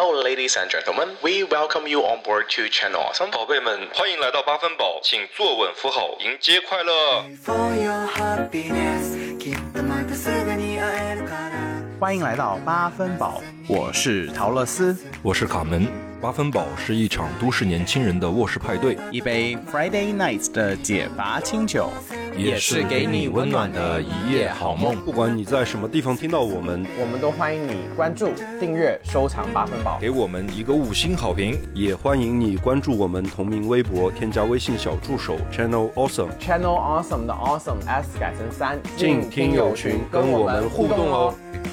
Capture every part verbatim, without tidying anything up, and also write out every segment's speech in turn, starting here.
Now, ladies and gentlemen, we welcome you on board to Channel Awesome. 宝贝们，欢迎来到八分饱，请坐稳扶好，迎接快乐。 欢迎来到八分饱，我是陶乐斯， 我是卡门。八分饱是一场都市年轻人的卧室派对， 一杯 Friday Nights 的解乏清酒， 也是给你温暖的一夜好梦。 不管你在什么地方听到我们， 我们都欢迎你关注、订阅、收藏八分饱， 给我们一个五星好评。 也欢迎你关注我们同名微博，添加微信小助手 Channel Awesome。Channel Awesome 的 Awesome S 改成三， 进听友群跟我们互动哦。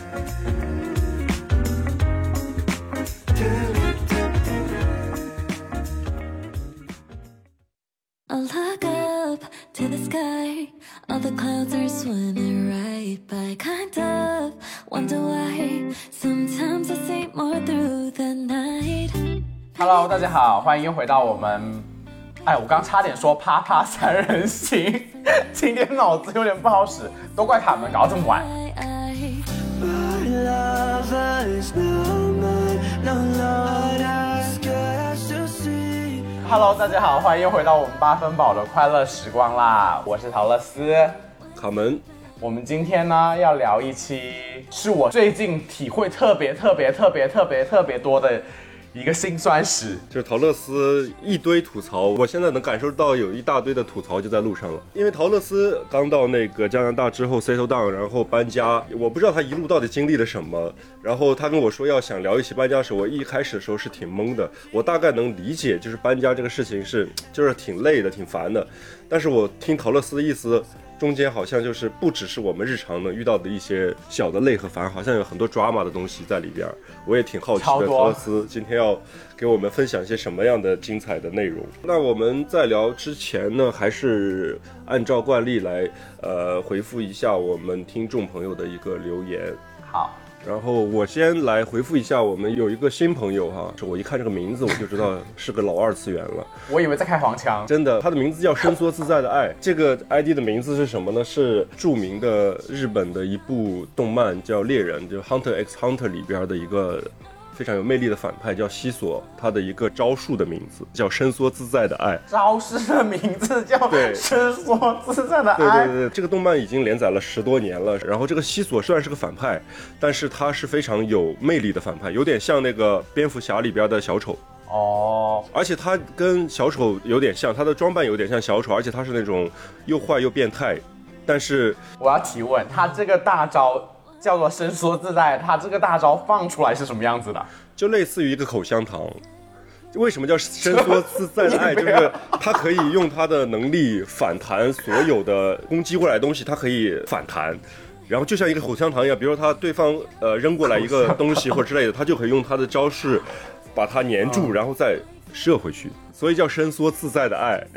I look up to the sky, all the clouds are swimming right by. Kind of wonder why, sometimes I see more through the night. Hello， 大家好，欢迎回到我们。哎，我刚差点说啪啪三人行，今天脑子有点不好使，都怪卡门搞这么晚。Hello， 大家好，欢迎回到我们八分饱的快乐时光啦！我是陶乐斯， 卡门。 我们今天呢要聊一期是我最近体会特别特别特别特别特别多的一个辛酸史， 就是陶乐斯一堆吐槽，我现在能感受到有一大堆的吐槽就在路上了。因为陶乐斯刚到那个加拿大之后 settle down， 然后搬家，我不知道他一路到底经历了什么。然后他跟我说要想聊一起搬家的时候，我一开始的时候是挺懵的。我大概能理解，就是搬家这个事情是就是挺累的、挺烦的。但是我听陶乐斯的意思，中间好像就是不只是我们日常能遇到的一些小的累和烦，好像有很多 drama 的东西在里边。我也挺好奇的，陶乐斯今天要给我们分享一些什么样的精彩的内容。那我们在聊之前呢，还是按照惯例来呃回复一下我们听众朋友的一个留言。 好， 然后我先来回复一下，我们有一个新朋友哈，我一看这个名字我就知道是个老二次元了。 我以为在开黄腔， 真的，他的名字叫伸缩自在的爱。这个 I D 的名字是什么呢？是著名的日本的一部动漫叫猎人，就 Hunter x Hunter 里边的一个非常有魅力的反派叫西索，他的一个招数的名字叫伸缩自在的爱。 招式的名字叫伸缩自在的爱。 对对对对，这个动漫已经连载了十多年了。然后这个西索虽然是个反派，但是他是非常有魅力的反派，有点像那个蝙蝠侠里边的小丑。 哦， 而且他跟小丑有点像，他的装扮有点像小丑，而且他是那种又坏又变态。但是我要提问，他这个大招叫做伸缩自在，他这个大招放出来是什么样子的？ 就类似于一个口香糖。为什么叫伸缩自在的爱？就是他可以用他的能力反弹所有的攻击过来的东西，他可以反弹。然后就像一个口香糖一样，比如说他对方呃扔过来一个东西或者之类的，他就可以用他的招式把它粘住，然后再射回去，所以叫伸缩自在的爱。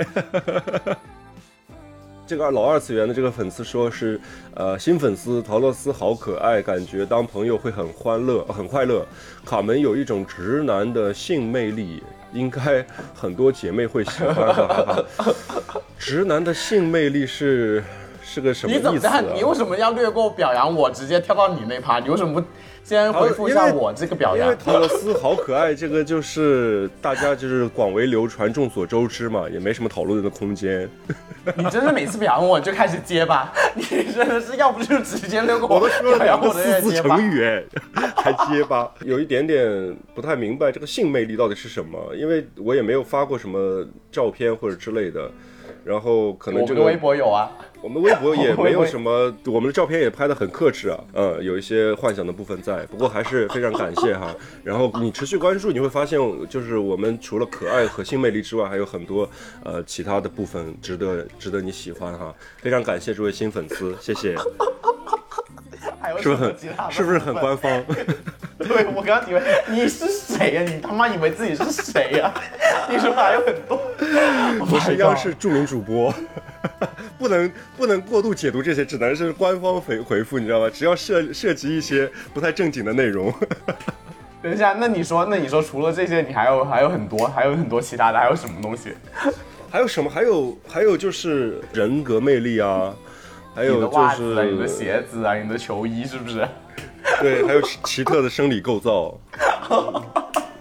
这个老二次元的这个粉丝说是，呃，新粉丝陶乐斯好可爱，感觉当朋友会很欢乐、很快乐。卡门有一种直男的性魅力，应该很多姐妹会喜欢的。直男的性魅力是是个什么意思啊？ 你怎么你为什么要略过表扬我，直接跳到你那趴？你为什么不先回复一下我这个表扬？ 因为陶乐斯好可爱，这个就是大家就是广为流传、众所周知嘛，也没什么讨论的空间。 你真是每次表扬我就开始结巴，你真的是要不就直接溜过我， 我都说了两个四字结成语，哎，还结巴，有一点点不太明白这个性魅力到底是什么，因为我也没有发过什么照片或者之类的。然后可能这个我们的微博有啊， 我们微博也没有什么，我们的照片也拍得很克制啊，嗯，有一些幻想的部分在，不过还是非常感谢哈。然后你持续关注，你会发现，就是我们除了可爱和性魅力之外，还有很多呃其他的部分值得值得你喜欢哈。非常感谢这位新粉丝，谢谢。是不是很是不是很官方？ 对，我刚刚以为你是谁呀、啊？你他妈以为自己是谁呀、啊？你说还有很多， 我是央视著名主播，不能不能过度解读这些，只能是官方回回复，你知道吗？只要涉涉及一些不太正经的内容。 等一下，那你说，那你说除了这些，你还有还有很多，还有很多其他的，还有什么东西？ 还有什么？还有还有就是人格魅力啊。还有就是你的袜子啊，你的鞋子啊，你的球衣是不是？ 对，还有奇特的生理构造。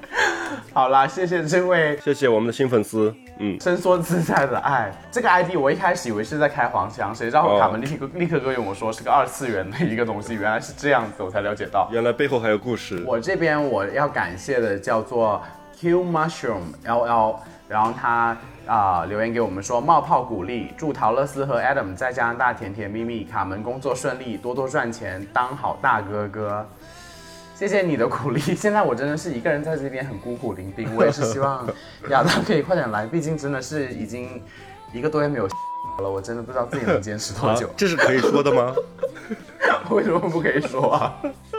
好啦，谢谢这位谢谢我们的新粉丝。嗯， 伸缩自在的爱。这个 I D 我一开始以为是在开黄腔，谁知道卡门立刻立刻跟我说是个二次元的一个东西，原来是这样子，我才了解到。 原来背后还有故事。 我这边我要感谢的叫做 Q Mushroom L L， 然后他啊、呃、留言给我们说冒泡鼓励，祝陶乐斯和 Adam 在加拿大甜甜蜜蜜，卡门工作顺利，多多赚钱，当好大哥哥。谢谢你的鼓励，现在我真的是一个人在这边很孤苦伶仃，我也是希望亚当可以快点来，毕竟真的是已经一个多月没有了，我真的不知道自己能坚持多久。 啊、这是可以说的吗？ 为什么不可以说啊？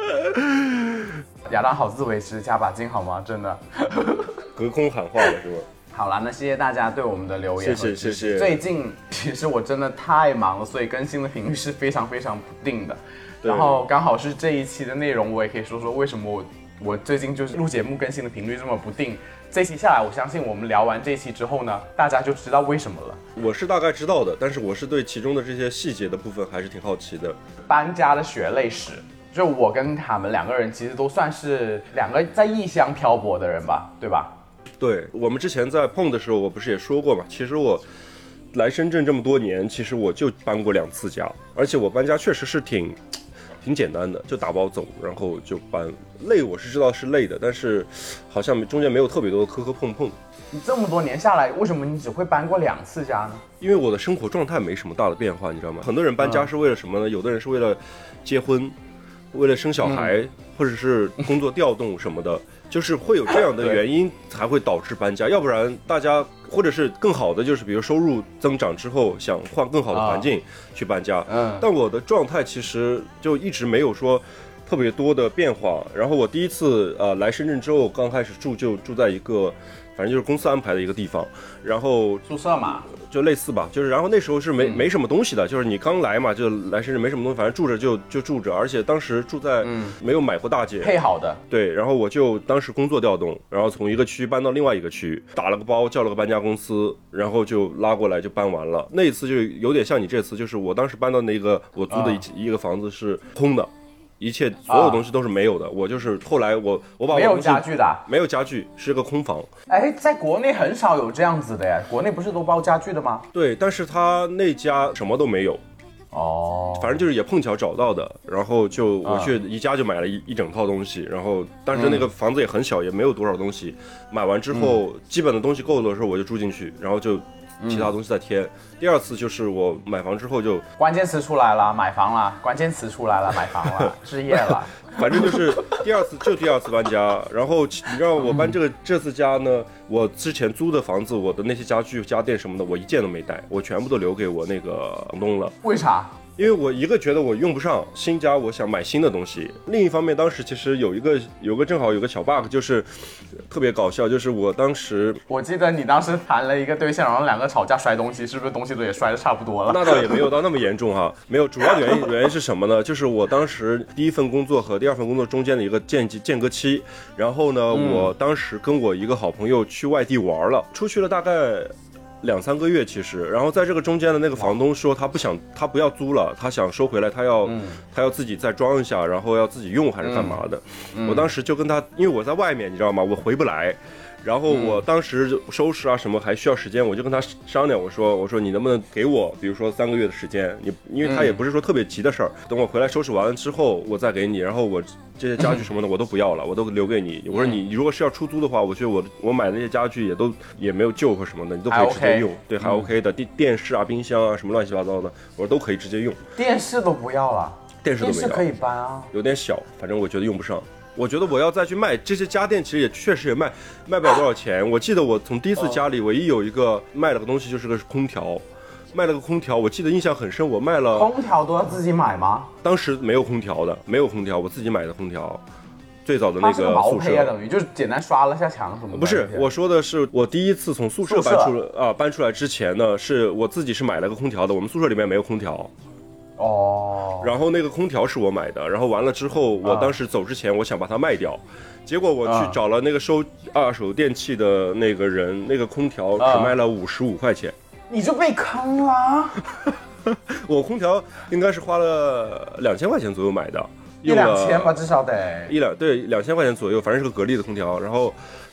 亚当好自为之，加把劲好吗？真的。 隔空喊话了是吧？ 好啦，那谢谢大家对我们的留言， 谢谢谢谢。 最近其实我真的太忙了，所以更新的频率是非常非常不定的。然后刚好是这一期的内容，我也可以说说为什么我我最近就是录节目更新的频率这么不定。这期下来，我相信我们聊完这期之后呢，大家就知道为什么了。 我是大概知道的，但是我是对其中的这些细节的部分还是挺好奇的。 搬家的血泪史，就我跟他们两个人其实都算是两个在异乡漂泊的人吧，对吧？ 对，我们之前在碰的时候，我不是也说过嘛，其实我来深圳这么多年，其实我就搬过两次家，而且我搬家确实是挺挺简单的，就打包走，然后就搬。累我是知道是累的，但是好像中间没有特别多的磕磕碰碰。 你这么多年下来，为什么你只会搬过两次家呢？ 因为我的生活状态没什么大的变化，你知道吗？很多人搬家是为了什么呢？嗯、有的人是为了结婚，为了生小孩，嗯、或者是工作调动什么的。就是会有这样的原因才会导致搬家，要不然大家或者是更好的就是比如收入增长之后想换更好的环境去搬家。嗯，但我的状态其实就一直没有说特别多的变化。然后我第一次呃来深圳之后，刚开始住就住在一个反正就是公司安排的一个地方，然后宿舍嘛， 就类似吧，就是然后那时候是没、嗯、没什么东西的，就是你刚来嘛，就来深圳没什么东西，反正住着就就住着，而且当时住在、嗯、没有买过大姐， 配好的， 对，然后我就当时工作调动，然后从一个区搬到另外一个区，打了个包，叫了个搬家公司，然后就拉过来就搬完了。那一次就有点像你这次，就是我当时搬到那个我租的一、嗯、一个房子是空的。一切所有东西都是没有的，啊、我就是后来我我把我没有家具的， 没有家具，是个空房。 哎，在国内很少有这样子的呀，国内不是都包家具的吗？ 对，但是他那家什么都没有。 哦， 反正就是也碰巧找到的，然后就我去宜家就买了一、嗯、一整套东西，然后但是那个房子也很小，嗯、也没有多少东西。买完之后，嗯、基本的东西够了的时候，我就住进去，然后就。其他东西再添、嗯。第二次就是我买房之后就关键词出来了，买房了，关键词出来了，买房了，置业了。 反正就是第二次就第二次搬家，然后你知道我搬这个、嗯、这次家呢，我之前租的房子，我的那些家具家电什么的，我一件都没带，我全部都留给我那个房东了。 为啥？ 因为我一个觉得我用不上新家，我想买新的东西。另一方面，当时其实有一个有个正好有个小 bug， 就是特别搞笑，就是我当时我记得你当时谈了一个对象，然后两个吵架摔东西，是不是东西都也摔得差不多了？ 那倒也没有到那么严重哈，没有。主要原因原因是什么呢？就是我当时第一份工作和第二份工作中间的一个间间隔期，然后呢，嗯、我当时跟我一个好朋友去外地玩了，出去了大概。两三个月其实，然后在这个中间的那个房东说他不想，他不要租了，他想收回来，他要、嗯、他要自己再装一下，然后要自己用还是干嘛的、嗯嗯、我当时就跟他，因为我在外面你知道吗，我回不来，然后我当时收拾啊什么还需要时间，我就跟他商量，我说我说你能不能给我比如说三个月的时间，你因为他也不是说特别急的事儿、嗯、等我回来收拾完了之后我再给你，然后我这些家具什么的我都不要了，我都留给你。我说你如果是要出租的话，我觉得我我买的那些家具也都也没有旧或什么的，你都可以直接用，对，还 OK 的。电电视啊、冰箱啊什么乱七八糟的，我说都可以直接用。 电视都不要了， 电视都没要， 电视可以搬啊， 有点小，反正我觉得用不上。我觉得我要再去卖这些家电，其实也确实也卖卖不了多少钱。我记得我从第一次家里唯一有一个卖了个东西，就是个空调。卖了个空调，我记得印象很深，我卖了空调都要自己买吗？ 当时没有空调的，没有空调，我自己买的空调。最早的那个宿舍， 毛坯啊，等于就是简单刷了下墙什么的。 不是，我说的是我第一次从宿舍搬出来啊，搬出来之前呢，是我自己是买了个空调的，我们宿舍里面没有空调。 哦。 然后那个空调是我买的，然后完了之后，我当时走之前，我想把它卖掉。结果我去找了那个收二手电器的那个人，那个空调只卖了五十五块钱。 你就被坑了。 我空调应该是花了两千块钱左右买的， 一两千吧，至少得一两对两千块钱左右，反正是个格力的空调。然后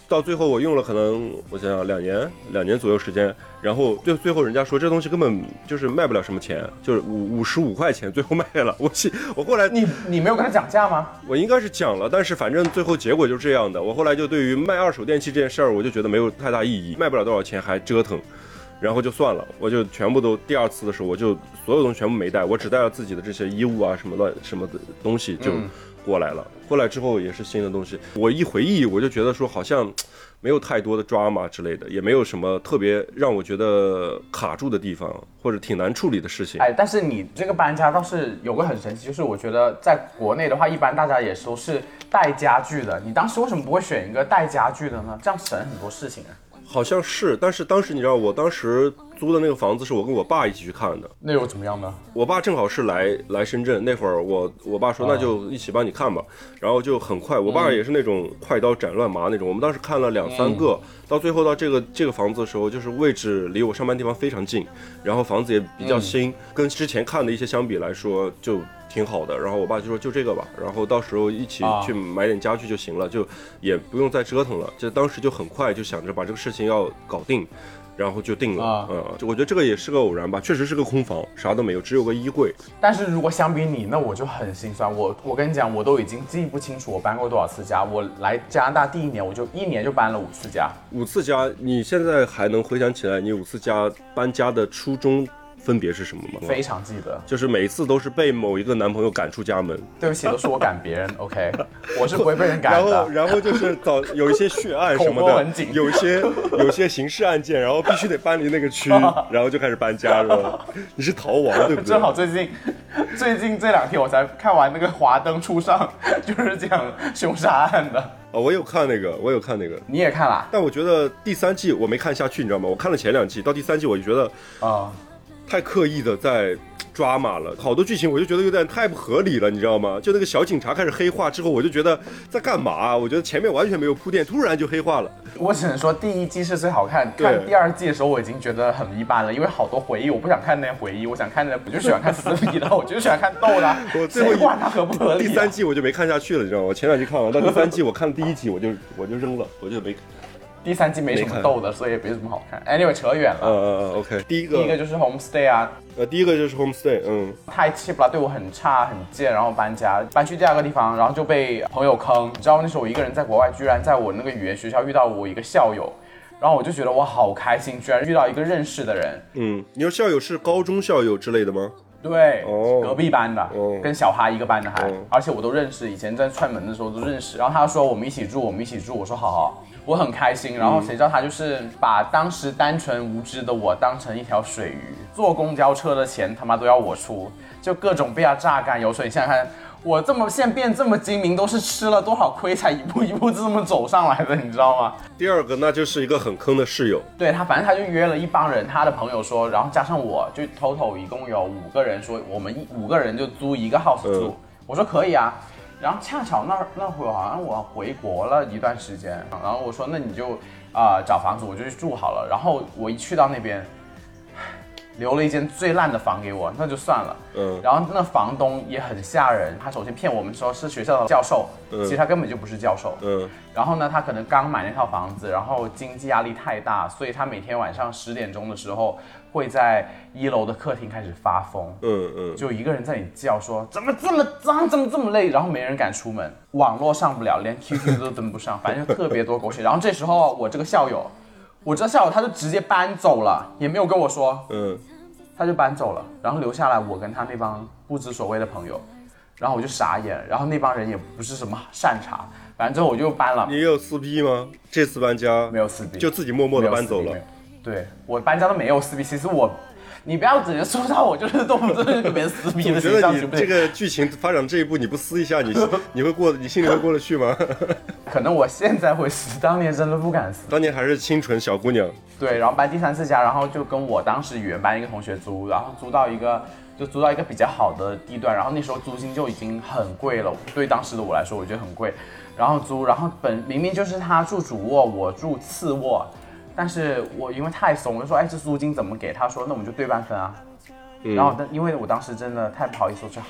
到最后我用了可能我想想两年两年左右时间，然后最最后人家说这东西根本就是卖不了什么钱，就是五五十五块钱，最后卖了。我我后来你你没有跟他讲价吗？ 我应该是讲了，但是反正最后结果就是这样的。我后来就对于卖二手电器这件事儿，我就觉得没有太大意义，卖不了多少钱还折腾。然后就算了，我就全部都第二次的时候，我就所有东西全部没带，我只带了自己的这些衣物啊什么乱什么的东西就过来了。嗯、过来之后也是新的东西，我一回忆我就觉得说好像没有太多的 drama 之类的，也没有什么特别让我觉得卡住的地方或者挺难处理的事情。 哎，但是你这个搬家倒是有个很神奇，就是我觉得在国内的话，一般大家也都是带家具的，你当时为什么不会选一个带家具的呢？这样省很多事情啊。 好像是，但是当时你知道，我当时租的那个房子是我跟我爸一起去看的。 那又怎么样呢？ 我爸正好是来来深圳那会儿，我我爸说那就一起帮你看吧，然后就很快。我爸也是那种快刀斩乱麻那种，我们当时看了两三个，到最后到这个这个房子的时候，就是位置离我上班地方非常近，然后房子也比较新，跟之前看的一些相比来说就挺好的。然后我爸就说就这个吧，然后到时候一起去买点家具就行了，就也不用再折腾了。就当时就很快就想着把这个事情要搞定。然后就定了，啊、嗯，我觉得这个也是个偶然吧，确实是个空房，啥都没有，只有个衣柜。 但是如果相比你，那我就很心酸。我我跟你讲，我都已经记不清楚我搬过多少次家。我来加拿大第一年，我就一年就搬了五次家。 五次家，你现在还能回想起来你五次家搬家的初衷分别是什么吗？ 非常记得， 就是每一次都是被某一个男朋友赶出家门。 对不起，都是我赶别人，OK， 我是不会被人赶的。 然后，然后就是早有一些血案什么的，有一些有一些刑事案件，然后必须得搬离那个区，然后就开始搬家，是吧？你是逃亡，对不对？ 正好最近最近这两天我才看完那个《华灯初上》，就是讲凶杀案的。 哦，我有看那个，我有看那个， 你也看了？ 但我觉得第三季我没看下去，你知道吗？我看了前两季，到第三季我就觉得啊。太刻意的在抓马了，好多剧情我就觉得有点太不合理了，你知道吗？就那个小警察开始黑化之后，我就觉得在干嘛、啊？我觉得前面完全没有铺垫，突然就黑化了。 我只能说第一季是最好看，看第二季的时候我已经觉得很一般了，因为好多回忆我不想看那些回忆，我想看的我就喜欢看撕逼的，我就喜欢看逗的。 我最后谁管它合不合理、啊？ 第三季我就没看下去了，你知道吗？我前两季看完，到第三季我看了第一集我就我就扔了，我就没。 第三季没什么逗的，所以也没什么好看。Anyway， 扯远了。 嗯嗯嗯 ，OK。第一个， 第一个就是 homestay 啊。 呃，第一个就是 homestay， 嗯。 太 cheap 了，对我很差很贱，然后搬家，搬去第二个地方，然后就被朋友坑。你知道那时候我一个人在国外，居然在我那个语言学校遇到我一个校友，然后我就觉得我好开心，居然遇到一个认识的人。 嗯，你说校友是高中校友之类的吗？ 对， 哦， 隔壁班的， 哦， 跟小哈一个班的还， 哦， 而且我都认识，以前在串门的时候都认识。然后他说我们一起住，我们一起住，我说好好，我很开心。然后谁知道他就是把当时单纯无知的我当成一条水鱼，坐公交车的钱他妈都要我出，就各种被他榨干油水。你想想看，我这么现在变这么精明，都是吃了多少亏才一步一步这么走上来的，你知道吗？ 第二个那就是一个很坑的室友， 对他，反正他就约了一帮人，他的朋友说，然后加上我，就 total 一共有五个人，说我们一五个人就租一个 house 住。嗯、我说可以啊，然后恰巧那那会儿好像我回国了一段时间，然后我说那你就啊、呃、找房子，我就去住好了。然后我一去到那边，留了一间最烂的房给我，那就算了。嗯，然后那房东也很吓人，他首先骗我们说是学校的教授，嗯、其实他根本就不是教授。嗯，然后呢，他可能刚买那套房子，然后经济压力太大，所以他每天晚上十点钟的时候会在一楼的客厅开始发疯。嗯嗯，就一个人在你叫说怎么这么脏，怎么这么累，然后没人敢出门，网络上不了，连 Q Q 都登不上，反正就特别多狗血。然后这时候我这个校友。我这校友他就直接搬走了，也没有跟我说，嗯，他就搬走了，然后留下来我跟他那帮不知所谓的朋友，然后我就傻眼，然后那帮人也不是什么善茬，反正之后我就搬了。 你有撕逼吗？这次搬家没有撕逼， 就自己默默的搬走了。 对，我搬家都没有撕逼，其实我。你不要直接说到我就是动不动就跟别人撕逼的形象， 我觉得你这个剧情发展这一步，你不撕一下，你你会过，你心里会过得去吗？ 可能我现在会撕，当年真的不敢撕。 当年还是清纯小姑娘。 对，然后搬第三次家，然后就跟我当时语言班一个同学租，然后租到一个就租到一个比较好的地段，然后那时候租金就已经很贵了，对当时的我来说，我觉得很贵。然后租，然后本明明就是他住主卧，我住次卧。但是我因为太怂，我就说，哎，这租金怎么给？他说，那我们就对半分啊。嗯、然后，但因为我当时真的太不好意思，我说好。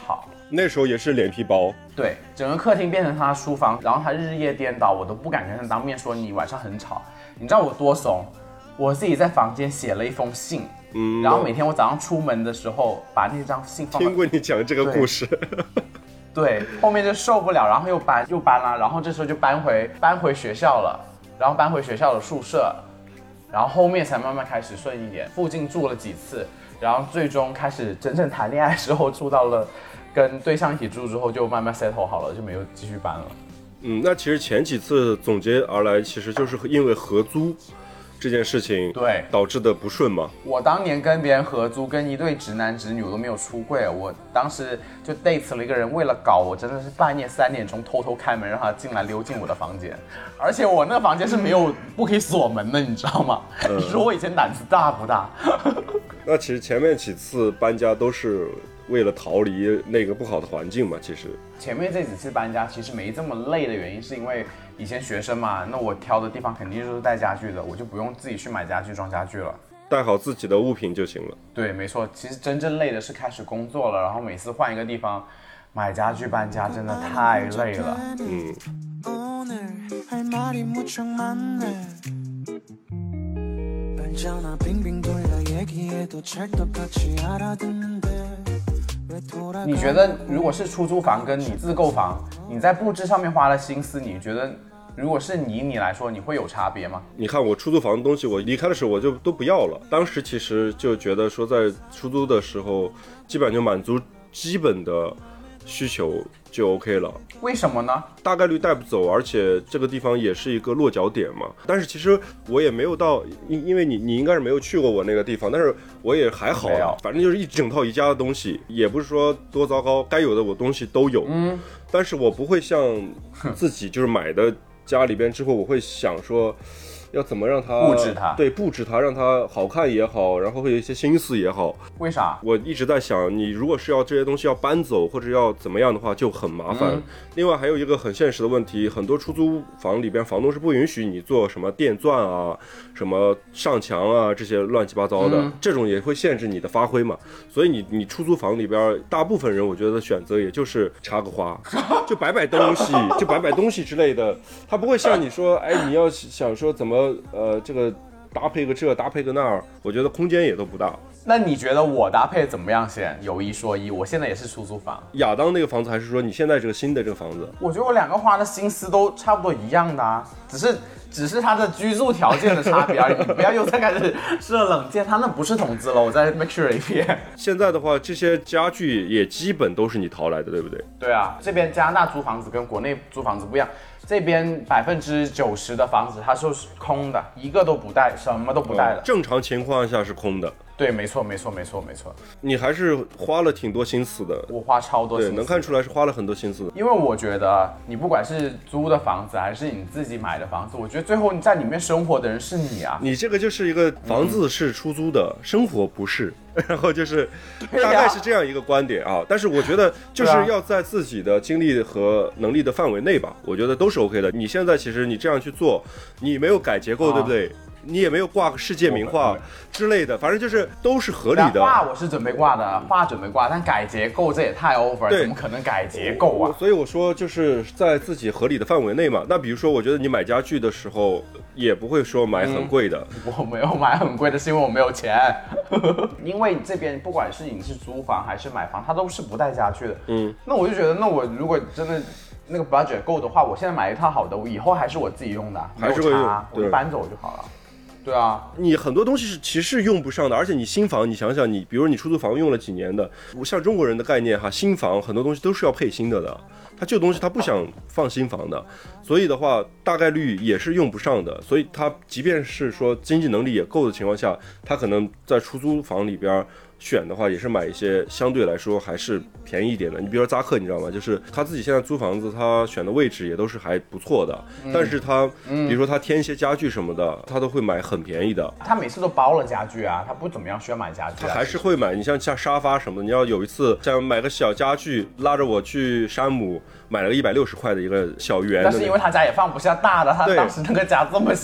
那时候也是脸皮薄。 对，整个客厅变成他的书房，然后他日夜颠倒，我都不敢跟他当面说你晚上很吵。你知道我多怂？我自己在房间写了一封信，嗯，然后每天我早上出门的时候把那张信放。 听过你讲这个故事。 对，后面就受不了，然后又搬又搬了，然后这时候就搬回搬回学校了，然后搬回学校的宿舍，然后后面才慢慢开始顺一点。附近住了几次，然后最终开始真正谈恋爱的时候住到了，跟对象一起住之后就慢慢 settle 好了，就没有继续搬了。 嗯，那其实前几次总结而来，其实就是因为合租这件事情对导致的不顺嘛。 我当年跟别人合租，跟一对直男直女我都没有出柜，我当时就 date 了一个人，为了搞我真的是半夜三点钟偷偷开门让他进来溜进我的房间，而且我那个房间是没有不可以锁门的，你知道吗？嗯、你说我以前胆子大不大？ 那其实前面几次搬家都是为了逃离那个不好的环境嘛。其实前面这几次搬家其实没这么累的原因是因为以前学生嘛，那我挑的地方肯定就是带家具的，我就不用自己去买家具装家具了， 带好自己的物品就行了。 对，没错。其实真正累的是开始工作了，然后每次换一个地方买家具搬家真的太累了。嗯。你觉得如果是出租房跟你自购房，你在布置上面花了心思，你觉得如果是你你来说，你会有差别吗？ 你看我出租房的东西，我离开的时候我就都不要了。当时其实就觉得说，在出租的时候，基本上就满足基本的需求就 OK 了。 为什么呢？ 大概率带不走，而且这个地方也是一个落脚点嘛。但是其实我也没有到，因因为你你应该是没有去过我那个地方，但是我也还好了，反正就是一整套宜家的东西，也不是说多糟糕，该有的我东西都有。嗯，但是我不会像自己就是买的家里边之后，我会想说要怎么让它布置它， 对，布置它，让它好看也好，然后会有一些心思也好。 为啥？ 我一直在想，你如果是要这些东西要搬走或者要怎么样的话，就很麻烦。嗯、另外还有一个很现实的问题，很多出租房里边房东是不允许你做什么电钻啊、什么上墙啊这些乱七八糟的，嗯、这种也会限制你的发挥嘛。所以你你出租房里边，大部分人我觉得选择也就是插个花，就摆摆东西，就摆摆东西之类的。他不会像你说，哎，你要想说怎么。呃，这个搭配个这搭配个那儿，我觉得空间也都不大。 那你觉得我搭配怎么样先？有一说一，我现在也是出租房。 亚当那个房子，还是说你现在这个新的这个房子？ 我觉得我两个花的心思都差不多一样的啊，只是只是它的居住条件的差别而已。你不要又再开始设冷箭，它那不是筒子了，我再 make sure 一遍。 现在的话，这些家具也基本都是你淘来的，对不对？ 对啊，这边加拿大租房子跟国内租房子不一样。这边百分之九十的房子它就是空的，一个都不带，什么都不带的。 哦、正常情况下是空的。 对，没错，没错，没错，没错。 你还是花了挺多心思的。 我花超多心思。 对，能看出来是花了很多心思的。 因为我觉得你不管是租的房子还是你自己买的房子，我觉得最后你在里面生活的人是你啊。 你这个就是一个房子是出租的，嗯、生活不是。然后就是大概是这样一个观点啊，但是我觉得就是要在自己的精力和能力的范围内吧，我觉得都是 OK 的。你现在其实你这样去做，你没有改结构，对不对？你也没有挂个世界名画之类的，反正就是都是合理的。 画我是准备挂的，画准备挂，但改结构这也太 over， 怎么可能改结构啊？ 所以我说就是在自己合理的范围内嘛。那比如说，我觉得你买家具的时候也不会说买很贵的。 嗯、我没有买很贵的，是因为我没有钱。因为这边不管是你是租房还是买房，它都是不带家具的。嗯，那我就觉得，那我如果真的那个 budget 够的话，我现在买一套好的，我以后还是我自己用的， 还是会用， 我就搬走就好了。对啊， 你很多东西是其实用不上的，而且你新房，你想想你，比如你出租房用了几年的，像中国人的概念哈，新房很多东西都是要配新的的，他旧东西他不想放新房的，所以的话大概率也是用不上的，所以他即便是说经济能力也够的情况下，他可能在出租房里边选的话，也是买一些相对来说还是便宜一点的。你比如说扎克，你知道吗？就是他自己现在租房子，他选的位置也都是还不错的，嗯、但是他、嗯、比如说他添一些家具什么的，他都会买很便宜的。 他每次都包了家具啊，他不怎么样需要买家具、啊， 他还是会买。你像像沙发什么的，你要有一次像买个小家具，拉着我去山姆买了个一百六十块的一个小圆的、那個， 但是因为他家也放不下大的，他当时那个家这么小。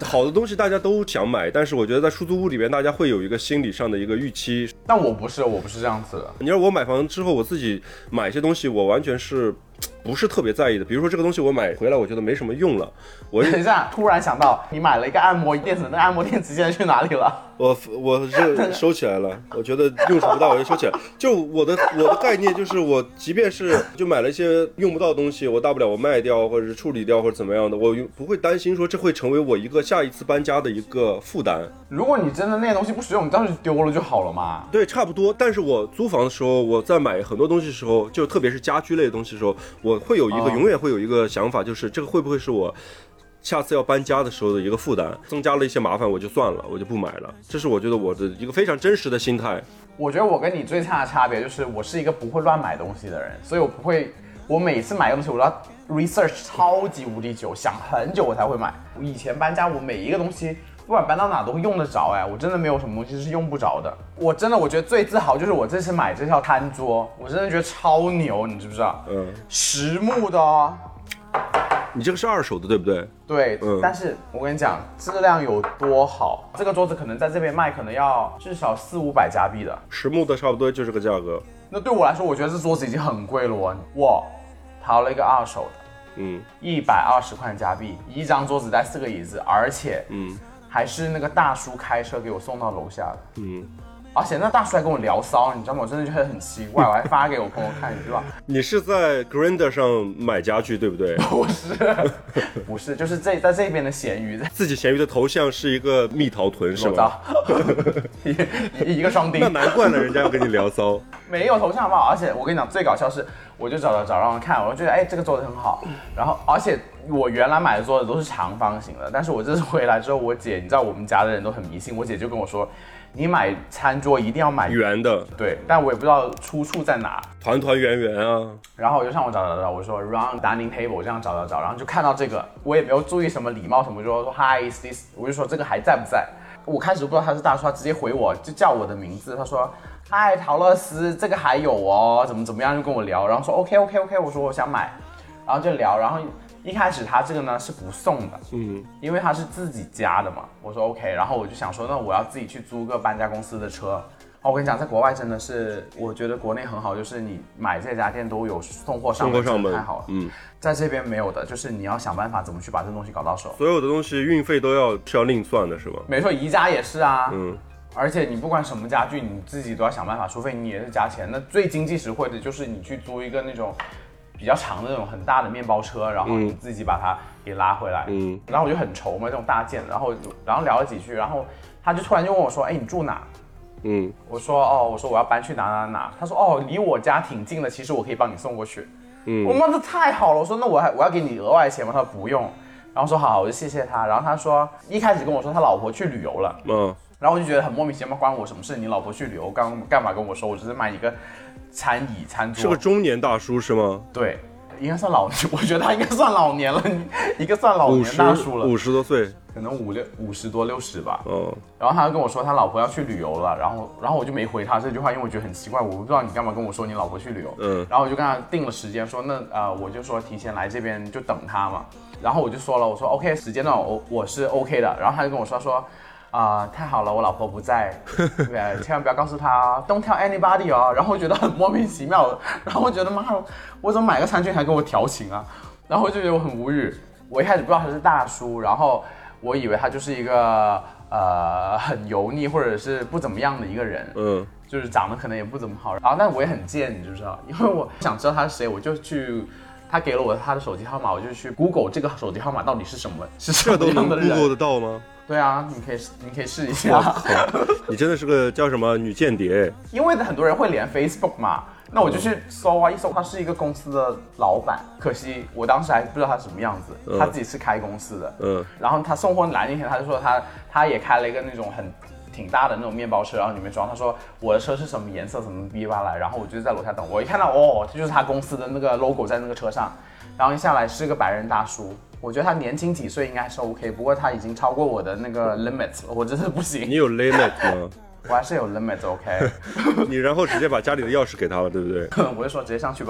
好的东西大家都想买，但是我觉得在出租屋里边，大家会有一个心理上的一个预期。 但我不是，我不是这样子的。 你让我买房之后，我自己买一些东西，我完全是不是特别在意的。比如说这个东西我买回来，我觉得没什么用了。我等一下，突然想到，你买了一个按摩垫子，那按摩垫子现在去哪里了？ 我我是收起来了，我觉得用处不大，我就收起来。就我的我的概念就是，我即便是就买了一些用不到的东西，我大不了我卖掉，或者是处理掉，或者怎么样的，我不会担心说这会成为我一个下一次搬家的一个负担。 如果你真的那些东西不实用，你当时丢了就好了嘛。 对，差不多。但是我租房的时候，我在买很多东西的时候，就特别是家居类的东西的时候，我会有一个、哦、永远会有一个想法，就是这个会不会是我下次要搬家的时候的一个负担，增加了一些麻烦，我就算了，我就不买了。这是我觉得我的一个非常真实的心态。 我觉得我跟你最大的差别就是，我是一个不会乱买东西的人，所以我不会，我每次买东西我都要 research 超级无敌久，想很久我才会买。以前搬家，我每一个东西不管搬到哪都会用得着，哎，我真的没有什么东西是用不着的。我真的我觉得最自豪就是我这次买这套餐桌，我真的觉得超牛，你知不知道？嗯，实木的哦。 你这个是二手的对不对？ 对，嗯，但是我跟你讲，质量有多好，这个桌子可能在这边卖，可能要至少四五百加币的， 实木的差不多就这个价格。 那对我来说，我觉得这桌子已经很贵了哦。我淘了一个二手的，嗯，一百二十块加币，一张桌子带四个椅子，而且，嗯，还是那个大叔开车给我送到楼下的，嗯。而且那大叔还跟我聊骚，你知道吗？我真的觉得很奇怪，我还发给我朋友看，你知道吗？ 你是在 Grindr 上买家具对不对？ 不是，不是，就是这在这边的闲鱼， 自己闲鱼的头像是一个蜜桃臀是吗？ 一, 一个双钉。 那难怪了，人家要跟你聊骚。 没有头像好不好？而且我跟你讲，最搞笑是，我就找找找让人看，我就觉得哎这个桌子很好，然后而且我原来买的桌子都是长方形的，但是我这次回来之后，我姐你知道我们家的人都很迷信，我姐就跟我说。你买餐桌一定要买圆的， 对，但我也不知道出处在哪， 团团圆圆啊。 然后我就上网找找找，我说 round dining table 这样找找找，然后就看到这个，我也没有注意什么礼貌什么，就说 hi is this， 我就说这个还在不在？我开始不知道他是大叔，他直接回我就叫我的名字，他说嗨陶乐斯，这个还有哦，怎么怎么样就跟我聊，然后说 OK OK OK， 我说我想买，然后就聊，然后。一开始他这个呢是不送的，嗯，因为他是自己家的嘛。我说 OK， 然后我就想说，那我要自己去租个搬家公司的车。哦，我跟你讲，在国外真的是，我觉得国内很好，就是你买这家店都有送货上门， 送货上门太好了。嗯，在这边没有的，就是你要想办法怎么去把这东西搞到手。 所有的东西运费都要是要另算的，是吗？ 没错，宜家也是啊。嗯。而且你不管什么家具，你自己都要想办法，除非你也是加钱。那最经济实惠的就是你去租一个那种。比较长的那种很大的面包车，然后你自己把它给拉回来，嗯，然后我就很愁嘛，这种大件，然后然后聊了几句，然后他就突然就问我说，哎，你住哪？嗯，我说哦，我说我要搬去哪哪哪，他说哦，离我家挺近的，其实我可以帮你送过去，嗯，我妈这太好了，我说那我还我要给你额外钱吗？他说不用，然后说好，我就谢谢他，然后他说一开始跟我说他老婆去旅游了，嗯，然后我就觉得很莫名其妙，关我什么事？你老婆去旅游刚干嘛跟我说？我只是买一个。餐椅餐桌是个中年大叔是吗？ 对，应该算老年，我觉得他应该算老年了，一个算老年大叔了， 五十多岁， 可能五六五十多六十吧。哦，然后他就跟我说他老婆要去旅游了，然后然后我就没回他这句话，因为我觉得很奇怪，我不知道你干嘛跟我说你老婆去旅游。嗯，然后我就跟他定了时间，说那呃我就说提前来这边就等他嘛，然后我就说了，我说 OK 时间段我我是 OK 的，然后他就跟我说说。啊、呃，太好了，我老婆不在，对，千万不要告诉她 ，Don't tell anybody 哦。然后我觉得很莫名其妙，然后我觉得妈，我怎么买个餐具还跟我调情啊？然后我就觉得我很无语。我一开始不知道他是大叔，然后我以为他就是一个呃很油腻或者是不怎么样的一个人，嗯，就是长得可能也不怎么好。然后但是我也很贱，你知不知道？因为我想知道他是谁，我就去。他给了我他的手机号码，我就去 Google 这个手机号码到底是什么，是什么样的人？ 这都能 Google 得到吗？ 对啊，你可以，你可以试一下。 你真的是个叫什么女间谍？ 因为很多人会连 Facebook 嘛，那我就去搜啊，一搜他是一个公司的老板，可惜我当时还不知道他什么样子，嗯、他自己是开公司的，嗯，然后他送货来那天他就说他他也开了一个那种很。挺大的那种面包车，然后里面装。他说我的车是什么颜色，什么逼吧来，然后我就在楼下等。我一看到哦，这就是他公司的那个 logo 在那个车上，然后一下来是个白人大叔。我觉得他年轻几岁应该是 OK， 不过他已经超过我的那个 limit 了，我真的不行。 你有 limit 吗？ 我还是有 limit OK。 你然后直接把家里的钥匙给他了，对不对？ 我就说直接上去吧。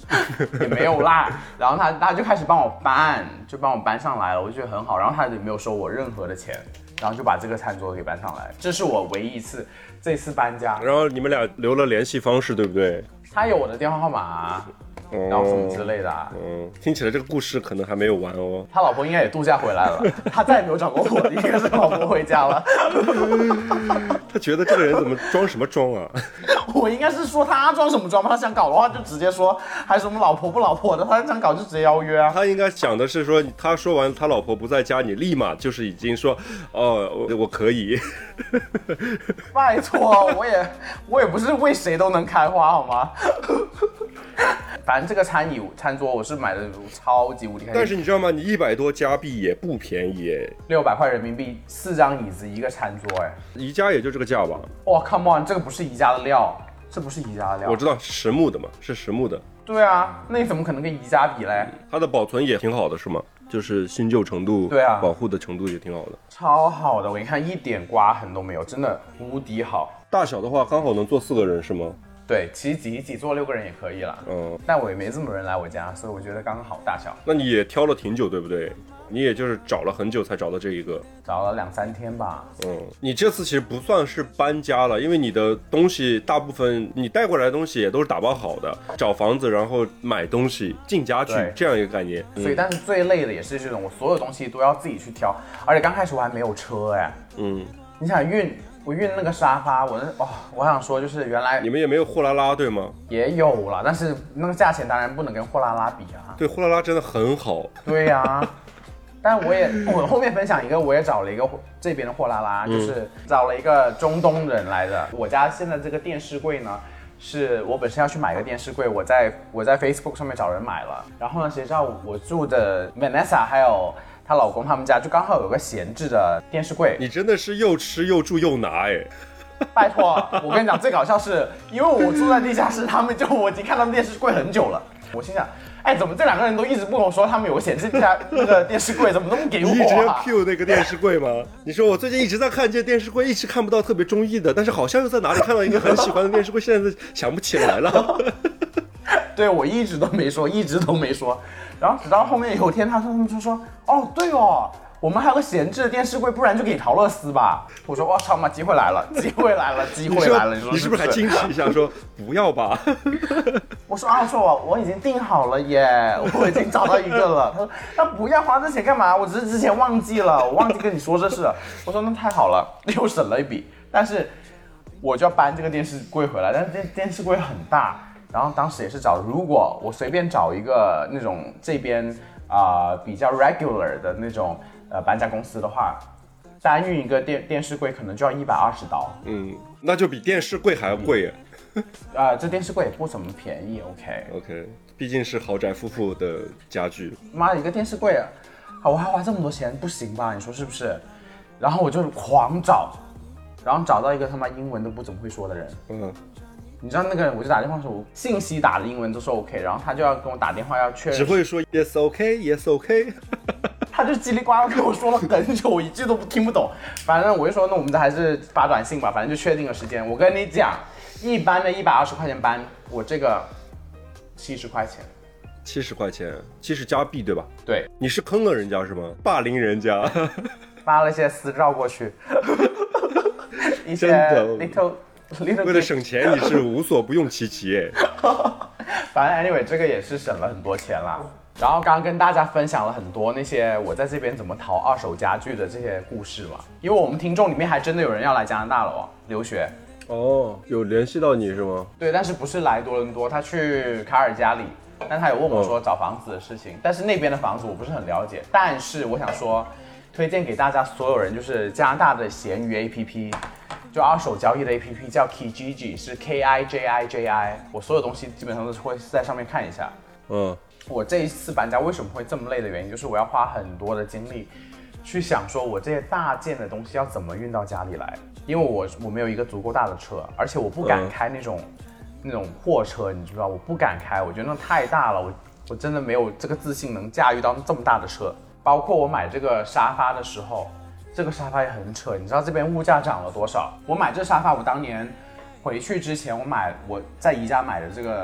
也没有啦。然后他他就开始帮我搬，就帮我搬上来了，我就觉得很好。然后他也没有收我任何的钱，然后就把这个餐桌给搬上来。这是我唯一一次这次搬家。 然后你们俩留了联系方式，对不对？ 他有我的电话号码。然后什么之类的、啊， 嗯，听起来这个故事可能还没有完哦。 他老婆应该也度假回来了，他再也没有找过我，应该是老婆回家了。 他觉得这个人怎么装什么装啊？ 我应该是说他装什么装吗？他想搞的话就直接说，还什么老婆不老婆的，他想搞就直接邀约啊。 他应该想的是说，他说完他老婆不在家，你立马就是已经说，哦，我, 我可以。 拜托，我也我也不是为谁都能开花好吗？反正这个餐椅餐桌我是买的超级无敌开心， 但是你知道吗？你一百多加币也不便宜耶， 六百块人民币，四张椅子一个餐桌，哎， 宜家也就这个价吧。 哇 ，Come on， 这个不是宜家的料，这不是宜家的料。 我知道是实木的嘛，是实木的。 对啊，那你怎么可能跟宜家比嘞？ 它的保存也挺好的，是吗？就是新旧程度， 对啊， 保护的程度也挺好的， 超好的。我一看一点刮痕都没有，真的无敌好。 大小的话刚好能坐四个人，是吗？ 对，其实挤一挤坐六个人也可以了。嗯，但我也没这么多人来我家，所以我觉得刚刚好大小。 那你也挑了挺久，对不对？你也就是找了很久才找到这一个， 找了两三天吧。 嗯，你这次其实不算是搬家了，因为你的东西大部分你带过来的东西也都是打包好的，找房子然后买东西进家具这样一个概念。 所以，但是最累的也是这种，我所有东西都要自己去挑，而且刚开始我还没有车哎。嗯，你想运。我运那个沙发，我那哦，我想说就是原来你们也没有货拉拉对吗？ 也有了，但是那个价钱当然不能跟货拉拉比啊。 对，货拉拉真的很好。 对呀、啊，但我也我后面分享一个，我也找了一个这边的货拉拉，就是找了一个中东人来的。我家现在这个电视柜呢，是我本身要去买一个电视柜，我在我在 Facebook 上面找人买了，然后呢，谁知道我住的 Vanessa 还有她老公他们家就刚好有个闲置的电视柜。 你真的是又吃又住又拿哎！ 拜托，我跟你讲，最搞笑是因为我住在地下室，他们就我已经看他们电视柜很久了。我心想，哎，怎么这两个人都一直不跟我说他们有个闲置地下那个电视柜，怎么那么给我、啊？ 你一直要 cue 那个电视柜吗？你说我最近一直在看见电视柜，一直看不到特别中意的，但是好像又在哪里看到一个很喜欢的电视柜，现在想不起来了。 对，我一直都没说，一直都没说。然后直到后面有一天，他们就说，哦，对哦，我们还有个闲置的电视柜，不然就给陶乐斯吧。我说，哇操妈，机会来了，机会来了，机会来了。你说你是不是还矜持一下说不要吧？ 我说啊，我说我我已经订好了耶，我已经找到一个了。他说那不要花这钱干嘛？我只是之前忘记了，我忘记跟你说这事了。我说那太好了，又省了一笔。但是我就要搬这个电视柜回来，但是电电视柜很大。然后当时也是找，如果我随便找一个那种这边啊、呃、比较 regular 的那种呃搬家公司的话，单运一个电电视柜可能就要一百二十刀。 嗯，那就比电视柜还要贵。 啊、呃，这电视柜也不怎么便宜 ，OK OK， 毕竟是豪宅夫妇的家具。 妈，一个电视柜，我还花这么多钱，不行吧？你说是不是？然后我就狂找，然后找到一个他妈英文都不怎么会说的人。嗯。你知道那个人，我就打电话说，信息打的英文都是 OK， 然后他就要跟我打电话要确认， 只会说 yes OK yes OK， 他就叽里呱啦跟我说了很久，我一句都听不懂。反正我就说，那我们还是发短信吧，反正就确定了时间。我跟你讲，一般的一百二十块钱搬，我这个七十块钱， 七十块钱，七十加币对吧？ 对， 你是坑了人家是吗？霸凌人家， 发了一些私照过去，一些 little。 为了省钱，你是无所不用其极哎。 反正 anyway 这个也是省了很多钱啦。然后刚刚跟大家分享了很多那些我在这边怎么淘二手家具的这些故事嘛，因为我们听众里面还真的有人要来加拿大了哦，留学。 哦，有联系到你是吗？ 对，但是不是来多伦多，他去卡尔加里，但他有问我说找房子的事情，哦、但是那边的房子我不是很了解。但是我想说，推荐给大家所有人就是加拿大的闲鱼 A P P。就二手交易的 A P P 叫 Kijiji， 是 K I J I J I， 我所有东西基本上都是会在上面看一下。嗯，我这一次搬家为什么会这么累的原因，就是我要花很多的精力去想说我这些大件的东西要怎么运到家里来，因为我我没有一个足够大的车，而且我不敢开那种、嗯、那种货车，你知道，我不敢开，我觉得那太大了，我我真的没有这个自信能驾驭到这么大的车。包括我买这个沙发的时候。这个沙发也很扯，你知道这边物价涨了多少？我买这沙发，我当年回去之前，我买我在宜家买的这个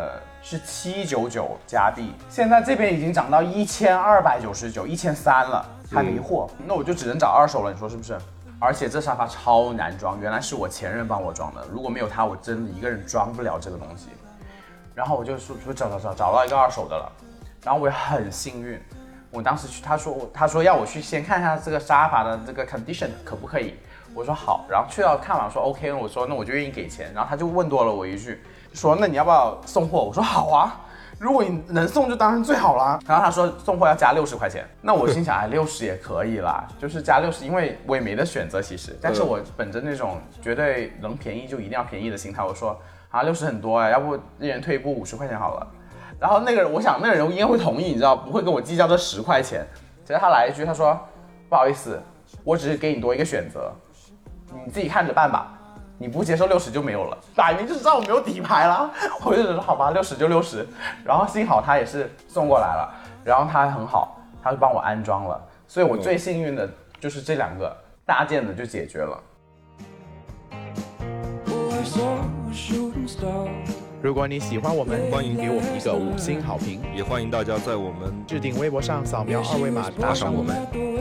是七九九加币，现在这边已经涨到一千二百九十九、一千三了，还没货、嗯，那我就只能找二手了，你说是不是？而且这沙发超难装，原来是我前任帮我装的，如果没有他，我真的一个人装不了这个东西。然后我就说找找找找到一个二手的了，然后我也很幸运，我当时去，他说他说要我去先看一下这个沙发的这个 condition 可不可以，我说好，然后去到看完说 OK， 我说那我就愿意给钱，然后他就问多了我一句，说那你要不要送货？我说好啊，如果你能送就当然最好啦。然后他说送货要加六十块钱，那我心想哎六十也可以啦，就是加六十，因为我也没得选择其实，但是我本着那种绝对能便宜就一定要便宜的心态，我说啊六十很多哎，要不一人退一步五十块钱好了。然后那个人，我想那个人应该会同意，你知道，不会跟我计较这十块钱。结果他来一句，他说不好意思，我只是给你多一个选择，你自己看着办吧。你不接受六十就没有了，摆明就知道我没有底牌了。我就觉得好吧，六十就六十。然后幸好他也是送过来了，然后他还很好，他就帮我安装了。所以我最幸运的就是这两个大件的就解决了。 如果你喜欢我们，欢迎给我们一个五星好评， 也欢迎大家在我们置顶微博上扫描二维码打赏我们。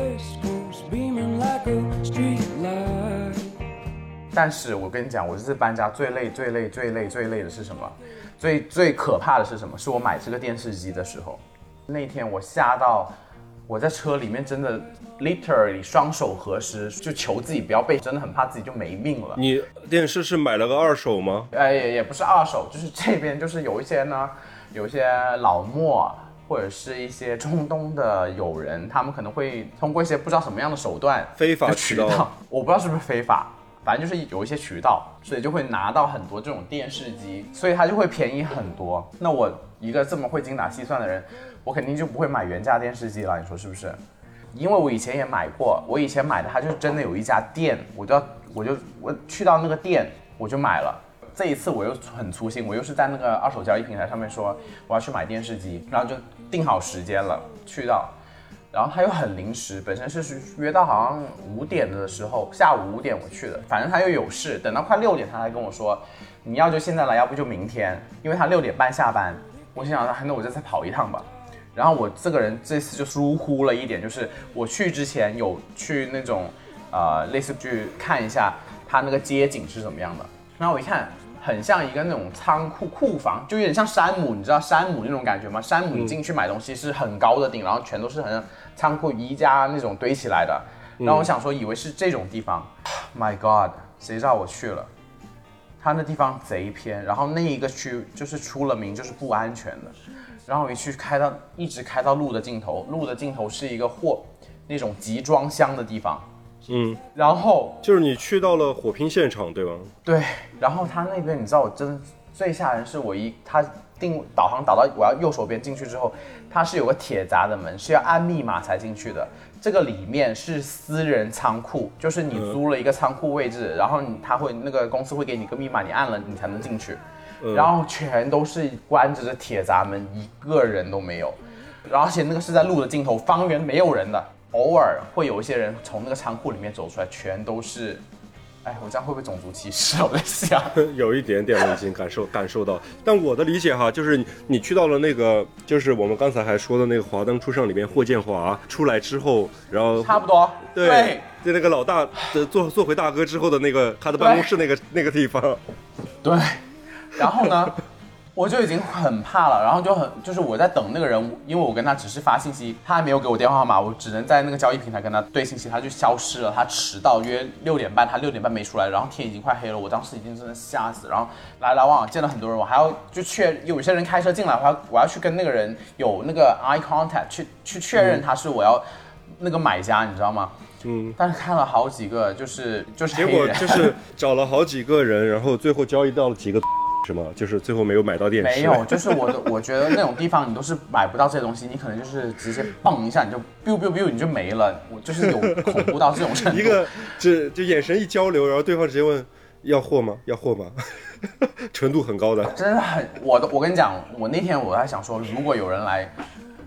但是我跟你讲，我这次搬家最累、最累、最累、最累的是什么？最最可怕的是什么？是我买这个电视机的时候，那天我吓到，我在车里面真的 literally 双手合十，就求自己不要被，真的很怕自己就没命了。 你电视是买了个二手吗？ 哎，也也不是二手，就是这边就是有一些呢，有一些老墨或者是一些中东的友人，他们可能会通过一些不知道什么样的手段， 非法渠道， 我不知道是不是非法。反正就是有一些渠道，所以就会拿到很多这种电视机，所以它就会便宜很多。那我一个这么会精打细算的人，我肯定就不会买原价电视机了，你说是不是？因为我以前也买过，我以前买的它就是真的有一家店，我就要我就我去到那个店我就买了。这一次我又很粗心，我又是在那个二手交易平台上面说我要去买电视机，然后就定好时间了，去到。然后他又很临时，本身是约到好像五点的时候，下午五点我去的，反正他又有事，等到快六点他才跟我说，你要就现在来，要不就明天，因为他六点半下班。我心想，那我就再跑一趟吧。然后我这个人这次就疏忽了一点，就是我去之前有去那种呃类似去看一下他那个街景是怎么样的，然后我一看。很像一个那种仓库库房，就有点像山姆，你知道山姆那种感觉吗？山姆你进去买东西是很高的顶，然后全都是很仓库宜家那种堆起来的。然后我想说，以为是这种地方、嗯、，My God， 谁知道我去了，他那地方贼偏，然后那一个区就是出了名就是不安全的。然后我一去开到一直开到路的尽头，路的尽头是一个货那种集装箱的地方。 嗯， 然后就是你去到了火拼现场，对吧？ 对，然后他那边你知道，我真的最吓人是我一他定导航导到我要右手边进去之后，它是有个铁闸的门，是要按密码才进去的。这个里面是私人仓库，就是你租了一个仓库位置，嗯、然后你他会那个公司会给你个密码，你按了你才能进去。嗯、然后全都是关着的铁闸门，一个人都没有。然后而且那个是在路的尽头，方圆没有人的。偶尔会有一些人从那个仓库里面走出来，全都是，哎，我这样会不会种族歧视？我在想， 有一点点我已经感受感受到，但我的理解哈，就是你你去到了那个，就是我们刚才还说的那个华灯初上里面，霍建华出来之后，然后差不多， 对， 对就那个老大的做做回大哥之后的那个他的办公室那个那个地方， 对，然后呢？我就已经很怕了，然后就很就是我在等那个人，因为我跟他只是发信息，他还没有给我电话号码，我只能在那个交易平台跟他对信息，他就消失了，他迟到约六点半，他六点半没出来，然后天已经快黑了，我当时已经真的吓死，然后来来往往见了很多人，我还要就确有些人开车进来，我要我要去跟那个人有那个 eye contact 去去确认他是我要那个买家，你知道吗？嗯，但是看了好几个，就是就是结果就是找了好几个人，然后最后交易到了几个。是吗？就是最后没有买到电视。 没有，就是我的，我觉得那种地方你都是买不到这些东西，你可能就是直接蹦一下你就 biu biu biu 你就没了。我就是有恐怖到这种程度。 一个就就眼神一交流，然后对方直接问要货吗？要货吗？纯度很高的， 真的很。我的我跟你讲，我那天我还想说，如果有人来。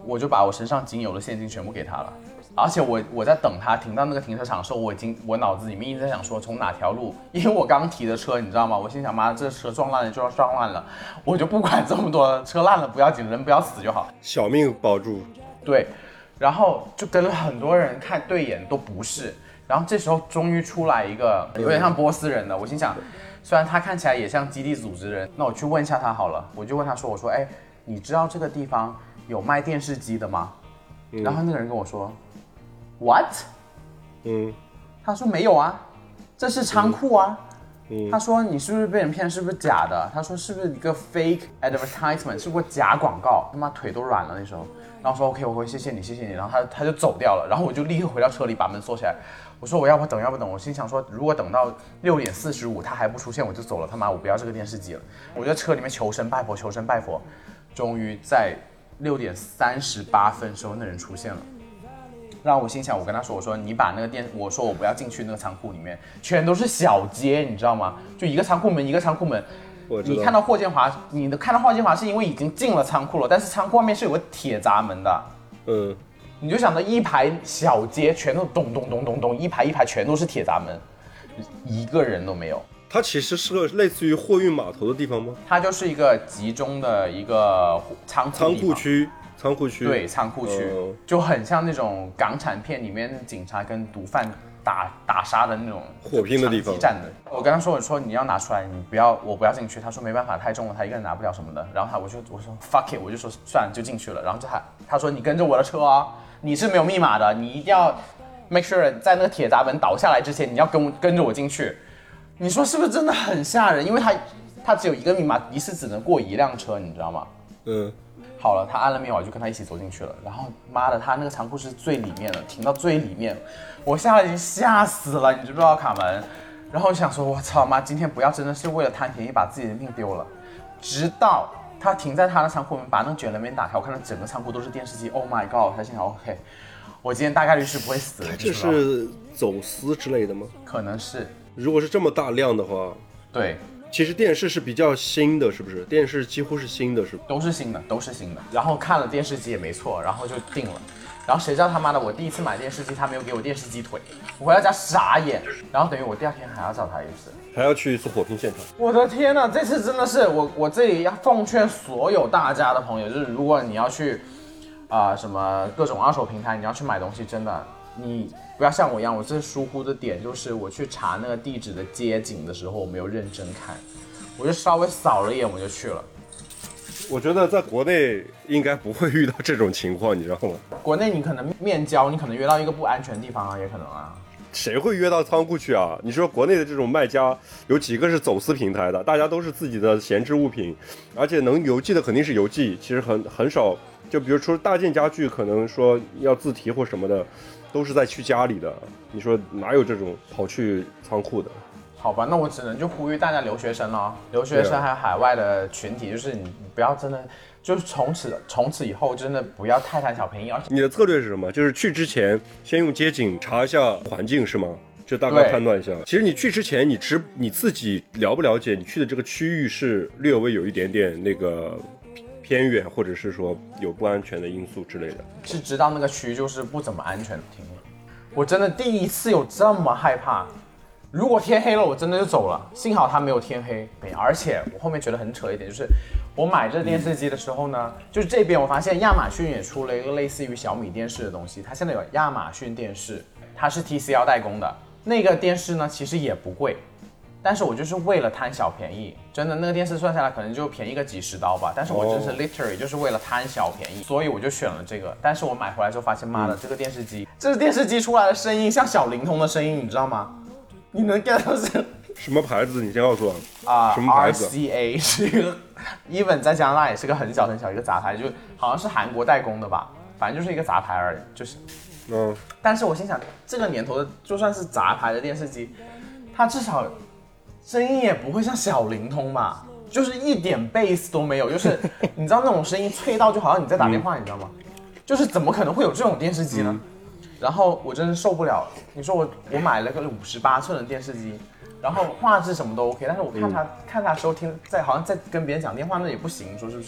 我就把我身上仅有的现金全部给他了。而且我我在等他停到那个停车场的时候，我已经我脑子里面一直在想说从哪条路，因为我刚提的车，你知道吗？我心想妈，这车撞烂了就要撞烂了，我就不管这么多，车烂了不要紧，人不要死就好， 小命保住。 对，然后就跟了很多人看对眼都不是，然后这时候终于出来一个有点像波斯人的，我心想，虽然他看起来也像基地组织人，那我去问一下他好了，我就问他说，我说，哎，你知道这个地方有卖电视机的吗？嗯、然后那个人跟我说 ，What？ 嗯， 他说没有啊，这是仓库啊。 嗯， 他说你是不是被人骗？是不是假的？他说是不是一个 fake advertisement？ 是不是假广告？他妈腿都软了那时候。然后说 OK， 我会谢谢你，谢谢你。然后他他就走掉了。然后我就立刻回到车里，把门锁起来。我说我要不等，要不等。我心想说，如果等到六点四十五他还不出现，我就走了。他妈，我不要这个电视机了。我就在车里面求神拜佛，求神拜佛。终于在六点三十八分的时候，那人出现了。让我心想，我跟他说，我说你把那个电，我说我不要进去那个仓库里面，全都是小街，你知道吗？就一个仓库门，一个仓库门。你看到霍建华，你的看到霍建华是因为已经进了仓库了，但是仓库外面是有个铁闸门的。 嗯， 你就想到一排小街，全都咚咚咚咚咚，一排一排全都是铁闸门，一个人都没有。 它其实是个类似于货运码头的地方吗？ 它就是一个集中的一个仓库仓库区。仓库区， 对，仓库区、哦、就很像那种港产片里面警察跟毒贩打打杀的那种火拼的地方。 战的，我跟他说，我说你要拿出来，你不要，我不要进去。他说没办法，太重了，他一个人拿不了什么的。然后他，我就我说 fuck it， 我就说算了，就进去了。然后就他他说你跟着我的车啊，你是没有密码的，你一定要 make sure 在那个铁闸门倒下来之前，你要跟跟着我进去。你说是不是真的很吓人？因为他他只有一个密码，一次只能过一辆车，你知道吗？ 嗯。 好了，他按了密码，我就跟他一起走进去了。然后，妈的，他那个仓库是最里面的，停到最里面，我吓了已经吓死了，你知不知道卡门？然后我想说，我操妈，今天不要真的是为了贪便宜把自己的命丢了。直到他停在他的仓库门，把那个卷帘门打开，我看到整个仓库都是电视机。Oh my god！ 他心想 OK， 我今天大概率是不会死的。 这是走私之类的吗？ 可能是。 如果是这么大量的话， 对。 其实电视是比较新的，是不是？电视几乎是新的，是不是？ 都是新的，都是新的。然后看了电视机也没错，然后就定了。然后谁知道他妈的，我第一次买电视机，他没有给我电视机腿，我回到家傻眼。然后等于我第二天还要找他一次， 还要去一次火拼现场。 我的天哪，这次真的是我我这里要奉劝所有大家的朋友，就是如果你要去啊、呃、什么各种二手平台，你要去买东西，真的你。不要像我一样，我这疏忽的点就是我去查那个地址的街景的时候，我没有认真看，我就稍微扫了一眼我就去了。 我觉得在国内应该不会遇到这种情况，你知道吗？ 国内你可能面交，你可能约到一个不安全的地方啊，也可能啊。 谁会约到仓库去啊？你说国内的这种卖家有几个是走私平台的？大家都是自己的闲置物品，而且能邮寄的肯定是邮寄，其实很很少。就比如说大件家具，可能说要自提或什么的，都是在去家里的。你说哪有这种跑去仓库的？ 好吧，那我只能就呼吁大家留学生了，留学生还有海外的群体，就是你不要真的，就是从此从此以后真的不要太贪小便宜。而且你的策略是什么？就是去之前先用街景查一下环境是吗？就大概判断一下。其实你去之前，你知你自己了不了解你去的这个区域是略微有一点点那个偏远，或者是说有不安全的因素之类的。 是知道那个区就是不怎么安全的。听了，我真的第一次有这么害怕。如果天黑了，我真的就走了。幸好它没有天黑，而且我后面觉得很扯一点，就是我买这电视机的时候呢，就是这边我发现亚马逊也出了一个类似于小米电视的东西，它现在有亚马逊电视，它是 T C L 代工的。那个电视呢，其实也不贵，但是我就是为了贪小便宜，真的那个电视算下来可能就便宜个几十刀吧，但是我真是 literally 就是为了贪小便宜，所以我就选了这个。但是我买回来之后发现，妈的，这个电视机，这是电视机出来的声音像小灵通的声音，你知道吗？你能 get 到是什么牌子？你先告诉我啊、呃、 什么牌子 ？R C A 是一个 ，even 在加拿大也是个很小很小一个杂牌，就好像是韩国代工的吧，反正就是一个杂牌而已，就是。 嗯。 但是我心想，这个年头的就算是杂牌的电视机，它至少声音也不会像小灵通吧，就是一点 bass 都没有，就是你知道那种声音脆到就好像你在打电话，嗯、你知道吗？就是怎么可能会有这种电视机呢？嗯然后我真是受不了，你说我我买了个五十八寸的电视机，然后画质什么都 OK， 但是我看他、嗯、看他的时候听在好像在跟别人讲电话，那也不行，说是不是？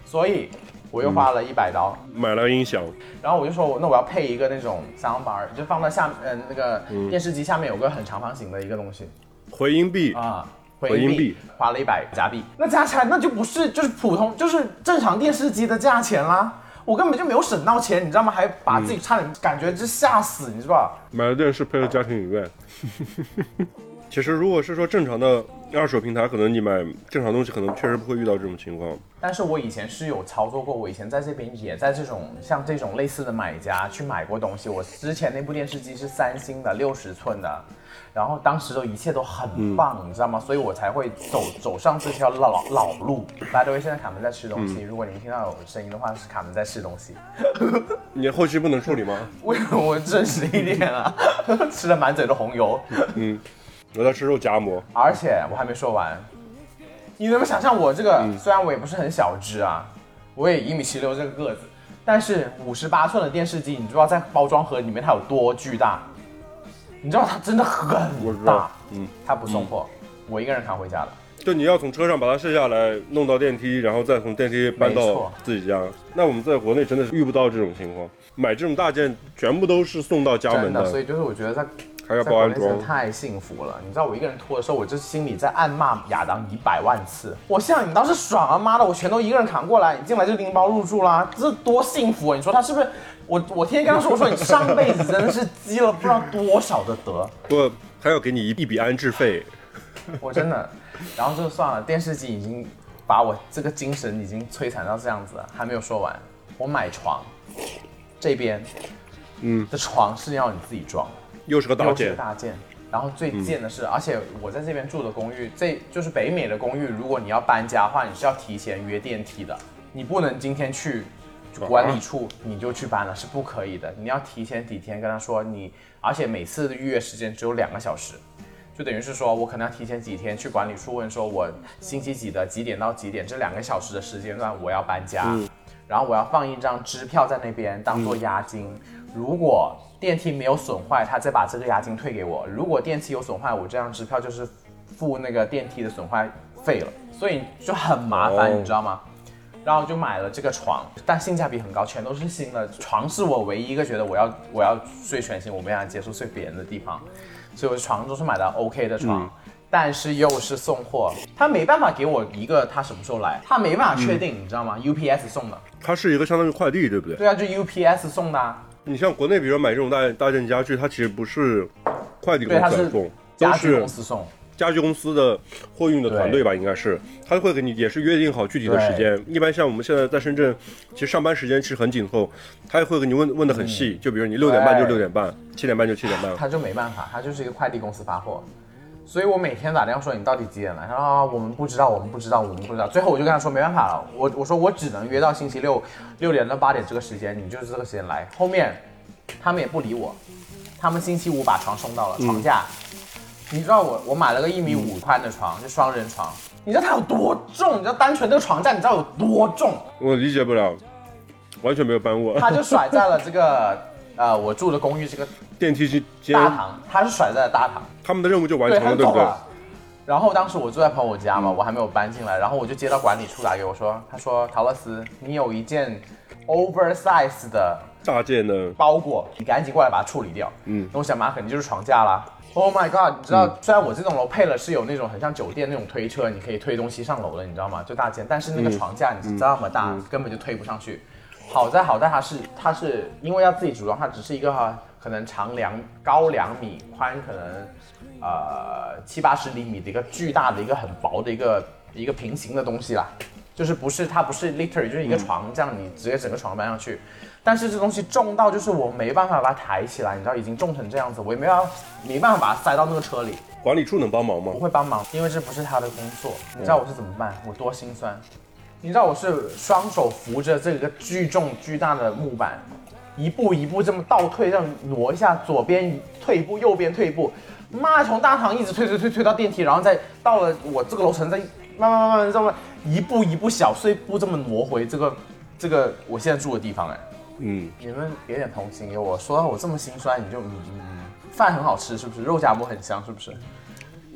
所以我又花了一百刀、 嗯、买了音响， 然后我就说，那我要配一个那种 soundbar， 就放在下呃那个电视机下面有个很长方形的一个东西， 回音壁啊。 回音壁花了一百加币，那加起来那就不是就是普通就是正常电视机的价钱啦，我根本就没有省到钱，你知道吗？还把自己差点感觉就吓死，你知道吧？ 买了电视配了家庭影院。其实如果是说正常的二手平台，可能你买正常东西可能确实不会遇到这种情况。 但是我以前是有操作过，我以前在这边也在这种像这种类似的买家去买过东西。我之前那部电视机是三星的六十寸的，然后当时的一切都很棒、嗯、你知道吗？所以我才会走走上这条老老路。By the way， 现在卡门在吃东西、嗯、如果你们听到有声音的话，是卡门在吃东西。 你后期不能处理吗？ 我我真实一点啊，吃了满嘴的红油。嗯， 我在吃肉夹馍。 而且我还没说完，你能不能想象我这个、嗯、虽然我也不是很小只啊，我也一米七六这个个子，但是五十八寸的电视机，你知道在包装盒里面它有多巨大？你知道它真的很大，嗯，它不送货、嗯，我一个人扛回家了。 就你要从车上把它卸下来，弄到电梯，然后再从电梯搬到自己家。那我们在国内真的是遇不到这种情况，买这种大件全部都是送到家门的。 真的，所以就是我觉得在还要包安装， 太幸福了。你知道我一个人拖的时候，我就心里在暗骂亚当一百万次。我现在你倒是爽啊，妈的，我全都一个人扛过来，你进来就拎包入住啦，这多幸福啊！你说他是不是？我我天天跟他说，我说你上辈子真的是积了不知道多少的德。 不，还要给你一一笔安置费。 我真的，然后就算了，电视机已经把我这个精神已经摧残到这样子了，还没有说完。我买床，这边，嗯，的床是要你自己装， 又是个大件， 又是个大件。然后最贱的是、嗯，而且我在这边住的公寓，这就是北美的公寓，如果你要搬家的话，你是要提前约电梯的，你不能今天去管理处你就去搬了，是不可以的。你要提前几天跟他说你，而且每次的预约时间只有两个小时。就等于是说我可能要提前几天去管理处问说我星期几的几点到几点这两个小时的时间段我要搬家、嗯、然后我要放一张支票在那边当做押金、嗯、如果电梯没有损坏他再把这个押金退给我，如果电梯有损坏我这张支票就是付那个电梯的损坏费了，所以就很麻烦、哦、你知道吗？然后就买了这个床，但性价比很高，全都是新的。床是我唯一一个觉得我要我要睡全新，我没办法接受睡别人的地方，所以我床都是买的 OK 的床、嗯，但是又是送货，他没办法给我一个他什么时候来，他没办法确定、嗯，你知道吗 ？U P S 送的， 它是一个相当于快递，对不对？ 对啊，就 U P S 送的、啊。你像国内，比如买这种大大件家具，它其实不是快递公司送， 家具公司送。 家具公司的货运的团队吧，应该是他会给你也是约定好具体的时间。一般像我们现在在深圳，其实上班时间其实很紧凑，他也会给你问问得很细、嗯，就比如你六点半就六点半，七点半就七点半。 他就没办法，他就是一个快递公司发货，所以我每天打电话说你到底几点来？他说啊我们不知道，我们不知道，我们不知道。最后我就跟他说没办法了，我我说我只能约到星期六六点到八点这个时间，你就是这个时间来。后面他们也不理我，他们星期五把床送到了，床架。嗯你知道我我买了个一米五宽的床、嗯，就双人床。你知道它有多重？你知道单纯这个床架你知道有多重？ 我理解不了，完全没有搬过。 它就甩在了这个呃我住的公寓这个电梯间大堂，它是甩在了大堂。 他们的任务就完成了， 对, 对不对？ 然后当时我住在朋友家嘛、嗯，我还没有搬进来，然后我就接到管理处打给我说，他说陶乐斯，你有一件 oversize 的大件的包裹，你赶紧过来把它处理掉。嗯，那我想嘛，肯定就是床架啦。Oh my god！ 你知道、嗯，虽然我这栋楼配了是有那种很像酒店那种推车，你可以推东西上楼的，你知道吗？就大件，但是那个床架你是这么大、嗯，根本就推不上去。好在好在它是它是因为要自己组装，它只是一个哈，可能长两高两米，宽可能呃七八十厘米的一个巨大的一个很薄的一个一个平行的东西啦，就是不是它不是 literally 就是一个床、嗯、这样你直接整个床搬上去。但是这东西重到就是我没办法把它抬起来，你知道已经重成这样子，我也没有没办法把它塞到那个车里。 管理处能帮忙吗？ 不会帮忙，因为这不是他的工作。你知道我是怎么办？我多心酸。你知道我是双手扶着这个巨重巨大的木板，一步一步这么倒退，这样挪一下，左边退一步，右边退一步，妈从大堂一直推推推推到电梯，然后再到了我这个楼层，再慢慢慢慢这么一步一步小碎步这么挪回这个这个我现在住的地方哎。嗯，你们给点同情给我，说到我这么心酸，你就嗯嗯，饭很好吃是不是？肉夹馍很香是不是？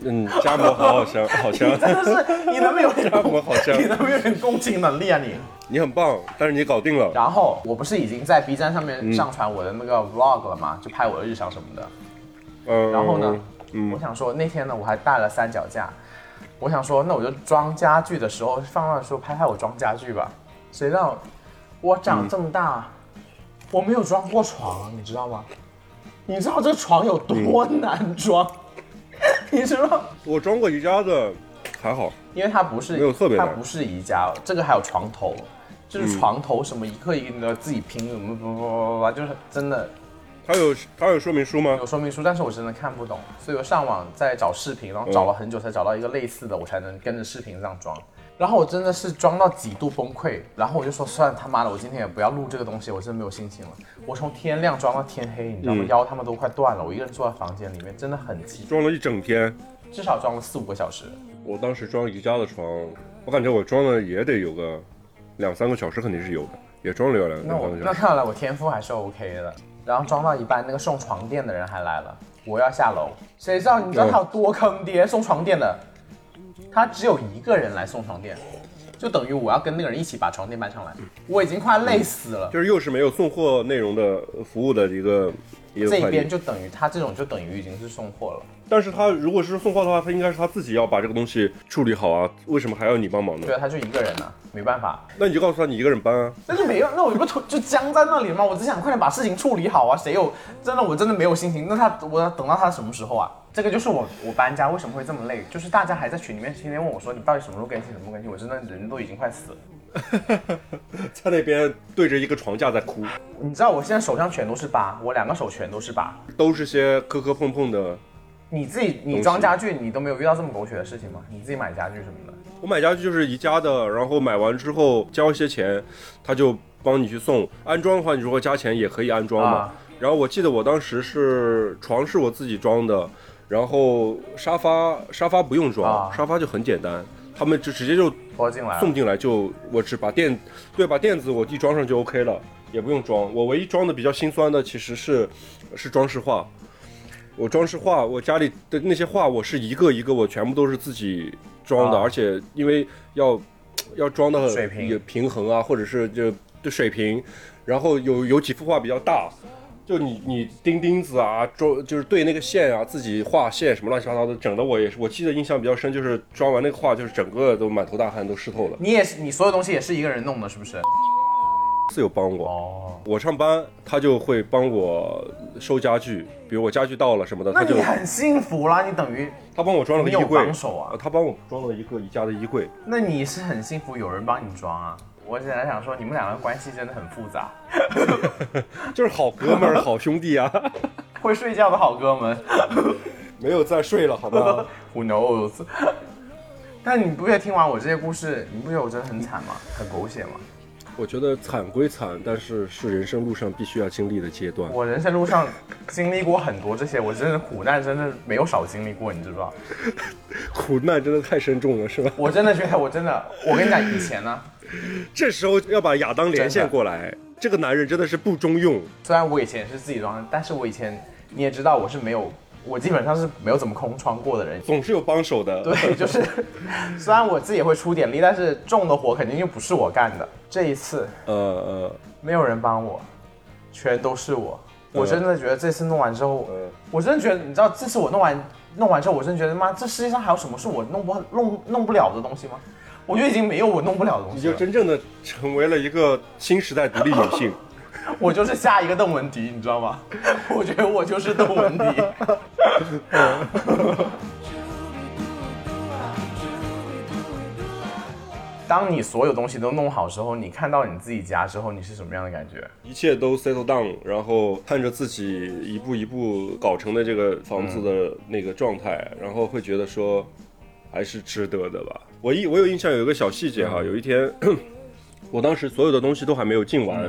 嗯，夹馍好好香，好香。 真的是，你能不能有点夹馍好香， 你能不能有点共情能力啊你？ 你很棒，但是你搞定了。 然后我不是已经在 B 站上面上传我的那个 vlog 了吗？就拍我的日常什么的。 嗯， 然后呢， 嗯， 我想说那天呢，我还带了三脚架，我想说那我就装家具的时候放放的时候拍拍我装家具吧。谁让我长这么大，嗯、我没有装过床，你知道吗？你知道这个床有多难装？嗯、你知道？ 我装过宜家的，还好， 因为它不是没有特别难， 它不是宜家，这个还有床头。就是床头什么一个一个自己拼，什么不不不不，就是真的。 它有它有说明书吗？ 有说明书，但是我真的看不懂，所以我上网在找视频，然后找了很久才找到一个类似的，我才能跟着视频这样装。然后我真的是装到几度崩溃，然后我就说算了他妈的，我今天也不要录这个东西，我真的没有心情了。我从天亮装到天黑，你知道吗？嗯、腰他们都快断了，我一个人坐在房间里面，真的很急。 装了一整天， 至少装了四五个小时。 我当时装宜家的床，我感觉我装的也得有个。两三个小时肯定是有的，也装了有两两三个小时。 那看来我天赋还是 OK 的。然后装到一半，那个送床垫的人还来了，我要下楼。谁知道你知道他有多坑爹？送床垫的，他只有一个人来送床垫，就等于我要跟那个人一起把床垫搬上来。我已经快累死了。 就是又是没有送货内容的服务的一个一个快递。 这边就等于他这种就等于已经是送货了。 但是他如果是送货的话，他应该是他自己要把这个东西处理好啊，为什么还要你帮忙呢？ 对啊，他就一个人啊，没办法。 那你就告诉他你一个人搬啊。 那就没有，那我不就僵在那里吗？我只想快点把事情处理好啊！谁有真的我真的没有心情，那他我要等到他什么时候啊？这个就是我我搬家为什么会这么累，就是大家还在群里面天天问我说你到底什么时候更新，什么时候更新，我真的人都已经快死了。 在那边对着一个床架在哭。 你知道我现在手上全都是疤，我两个手全都是疤， 都是些磕磕碰碰的。 你自己你装家具你都没有遇到这么狗血的事情吗？你自己买家具什么的？ 我买家具就是宜家的，然后买完之后交一些钱，他就帮你去送。安装的话，你如果加钱也可以安装嘛。啊、然后我记得我当时是床是我自己装的，然后沙发沙发不用装，啊、沙发就很简单，他们就直接就拖进来送进来，就我只把垫对把垫子我一装上就 OK 了，也不用装。我唯一装的比较心酸的其实是是装饰画。我装饰画，我家里的那些画，我是一个一个，我全部都是自己装的，啊、而且因为要要装的水平也平衡啊，或者是就对水平，然后有有几幅画比较大，就你你钉钉子啊，装就是对那个线啊，自己画线什么乱七八糟的，整的我也是，我记得印象比较深，就是装完那个画，就是整个都满头大汗，都湿透了。 你也是，你所有东西也是一个人弄的，是不是？ 是有帮我， 哦、 我上班他就会帮我收家具，比如我家具到了什么的， 那他就你很幸福啦，你等于他帮我装了个衣柜， 你有帮手啊， 他帮我装了一个宜家的衣柜。 那你是很幸福，有人帮你装啊。我现在想说，你们两个关系真的很复杂， 就是好哥们儿、好兄弟啊， 会睡觉的好哥们， 没有再睡了，好吧 ？Who knows？ 但你不觉得听完我这些故事，你不觉得我真的很惨吗？很狗血吗？ 我觉得惨归惨，但是是人生路上必须要经历的阶段。 我人生路上经历过很多这些，我真的苦难真的没有少经历过，你知不知道？ 苦难真的太深重了，是吧？ 我真的觉得，我真的，我跟你讲，以前呢， 这时候要把亚当连线过来，这个男人真的是不中用。 虽然我以前是自己装的，但是我以前你也知道，我是没有。我基本上是没有怎么空窗过的人， 总是有帮手的。 对，就是虽然我自己也会出点力，但是重的活肯定就不是我干的。这一次， 呃呃， 没有人帮我，全都是我。呃、我真的觉得这次弄完之后，呃、我真的觉得，你知道，这次我弄完弄完之后，我真的觉得，妈，这世界上还有什么是我弄不弄弄不了的东西吗？我觉得已经没有我弄不了的东西了。 你就真正的成为了一个新时代独立女性。 我就是下一个邓文迪，你知道吗？我觉得我就是邓文迪。当你所有东西都弄好之后，你看到你自己家之后，你是什么样的感觉？ 一切都 settle down， 然后看着自己一步一步搞成的这个房子的那个状态，嗯、然后会觉得说，还是值得的吧。我一我有印象有一个小细节哈，嗯、有一天，我当时所有的东西都还没有进完。嗯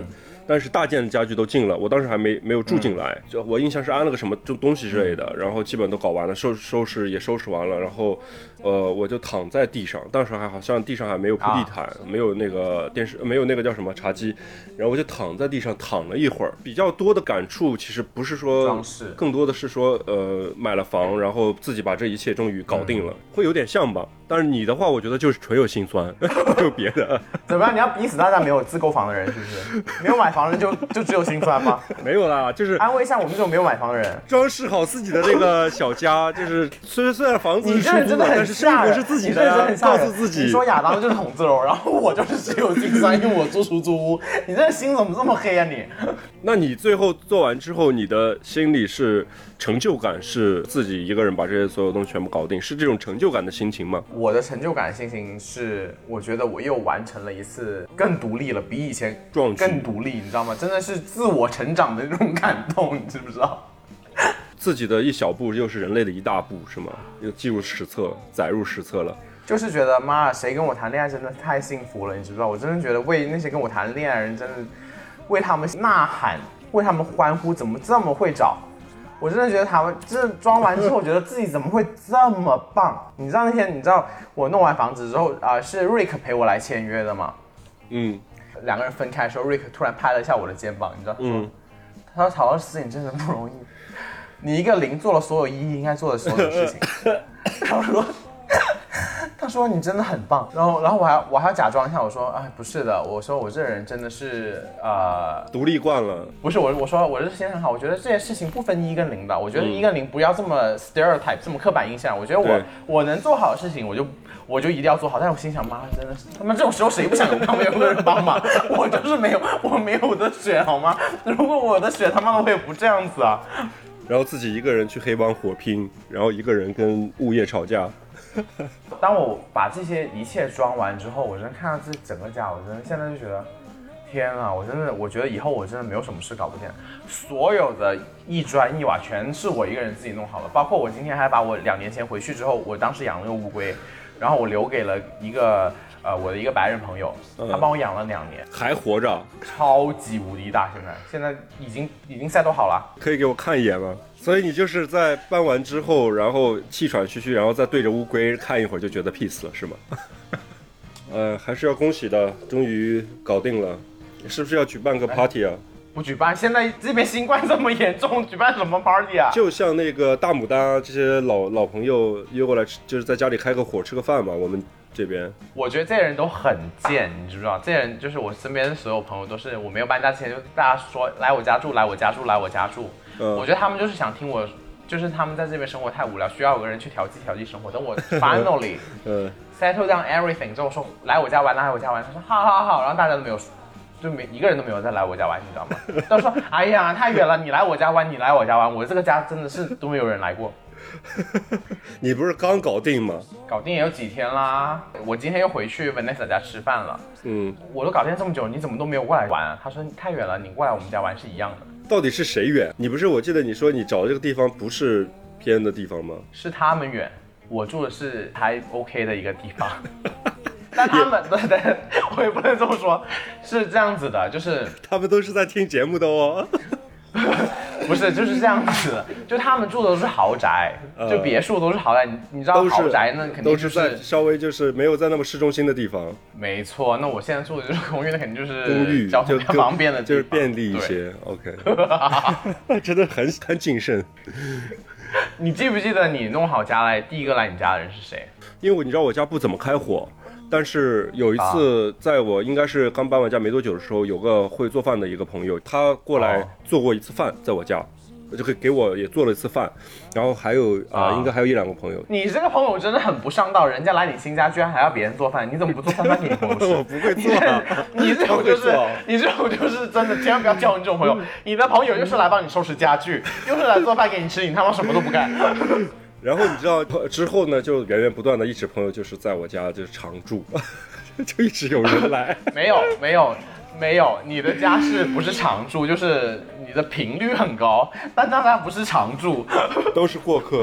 但是大件的家具都进了，我当时还没没有住进来，嗯、就我印象是安了个什么东西之类的，然后基本都搞完了，收收拾也收拾完了，然后呃我就躺在地上，当时还好像地上还没有铺地毯，啊、没有那个电视，没有那个叫什么茶几，然后我就躺在地上躺了一会儿。比较多的感触其实不是说装饰，更多的是说呃买了房，然后自己把这一切终于搞定了，嗯、会有点像吧。但是你的话，我觉得就是纯有心酸，没有别的。 怎么样？你要逼死大家没有自购房的人，是不是？没有买房的人就就只有心酸吗？ 没有啦，就是安慰一下我们这种没有买房的人， 装饰好自己的那个小家，就是虽虽然房子是舒服的，但是生活是自己的呀。告诉自己， 你说亚当就是筒子楼，然后我就是只有心酸，因为我住出租屋。你这心怎么这么黑啊你？ 那你最后做完之后，你的心里是成就感，是自己一个人把这些所有东西全部搞定，是这种成就感的心情吗？ 我的成就感心情是，我觉得我又完成了一次更独立了，比以前更独立，你知道吗？真的是自我成长的那种感动，你知不知道？ 自己的一小步又是人类的一大步，是吗？又记入史册，载入史册了。 就是觉得妈，谁跟我谈恋爱真的太幸福了，你知不知道？我真的觉得为那些跟我谈恋爱的人，真的为他们呐喊，为他们欢呼，怎么这么会找？我真的觉得他们这装完之后，觉得自己怎么会这么棒？你知道那天，你知道我弄完房子之后啊、呃，是 Rick 陪我来签约的嘛？ 嗯， 两个人分开的时候 ，Rick 突然拍了一下我的肩膀，你知道？嗯，他说：“陶老师，你真的不容易，你一个零做了所有一应该做的所有事情。”他说。他说你真的很棒，然后然后我还我还要假装一下，我说哎不是的，我说我这人真的是呃独立惯了， 不是我我说我这心很好，我觉得这件事情不分一跟零的，我觉得一跟零不要这么 stereotype 这么刻板印象，我觉得我我能做好的事情我就我就一定要做好，但是我心想妈真的是他妈这种时候谁不想有旁边有个人帮忙？我就是没有我没有的选好吗？如果我的选他妈的我也不这样子啊。 然后自己一个人去黑帮火拼，然后一个人跟物业吵架。 当我把这些一切装完之后，我真的看到这整个家，我真的现在就觉得，天啊，我真的，我觉得以后我真的没有什么事搞不定，所有的一砖一瓦全是我一个人自己弄好了，包括我今天还把我两年前回去之后，我当时养了个乌龟，然后我留给了一个呃我的一个白人朋友，他帮我养了两年， 嗯、还活着， 超级无敌大，现在现在已经已经settle好了， 可以给我看一眼吗？所以你就是在搬完之后，然后气喘吁吁，然后再对着乌龟看一会儿，就觉得 peace 了，是吗？呃，还是要恭喜的，终于搞定了，是不是要举办个 party 啊？ 不举办，现在这边新冠这么严重，举办什么 party 啊？ 就像那个大牡丹这些老老朋友约过来，就是在家里开个火吃个饭嘛，我们这边。 我觉得这些人都很贱，你知不知道？这些人就是我身边的所有朋友，都是我没有搬家之前就大家说来我家住，来我家住，来我家住。嗯、我觉得他们就是想听我，就是他们在这边生活太无聊，需要有个人去调剂调剂生活。等我 finally 嗯 settle down everything 之后说来我家玩，来我家玩，他说好好好，然后大家都没有，就没一个人都没有再来我家玩，你知道吗？都说哎呀太远了，你来我家玩，你来我家玩，我这个家真的是都没有人来过。 你不是刚搞定吗？ 搞定也有几天啦，我今天又回去 Vanessa 家吃饭了。嗯，我都搞定这么久，你怎么都没有过来玩啊？他说太远了，你过来我们家玩是一样的。 到底是谁远？你不是我记得你说你找的这个地方不是偏的地方吗？ 是他们远，我住的是还 OK 的一个地方。但他们对对，我也不能这么说，是这样子的，就是他们都是在听节目的哦。 不是，就是这样子的，就他们住的都是豪宅，呃、就别墅都是豪宅，你你知道豪宅那肯定、就是、 都是在稍微就是没有在那么市中心的地方。 没错，那我现在住的就是公寓，那肯定就是公寓， 交通比较方便的地方， 就是便利一些。OK， 真的很很谨慎。 你记不记得你弄好家来，第一个来你家的人是谁？ 因为我你知道我家不怎么开火。但是有一次，在我应该是刚搬完家没多久的时候，有个会做饭的一个朋友，他过来做过一次饭，在我家，就给给我也做了一次饭，然后还有啊、呃，应该还有一两个朋友。 你这个朋友真的很不上道，人家来你新家居然还要别人做饭，你怎么不做饭饭给你朋友吃？ 我不会做、啊， 你这种就是你这种就是真的，千万不要交你这种朋友。你的朋友又是来帮你收拾家具，又是来做饭给你吃，你他妈什么都不干。 然后你知道之后呢，就源源不断的一直朋友就是在我家就是常住，就一直有人来。 没有没有没有，你的家是不是常住？就是你的频率很高，但大家不是常住， 都是过客。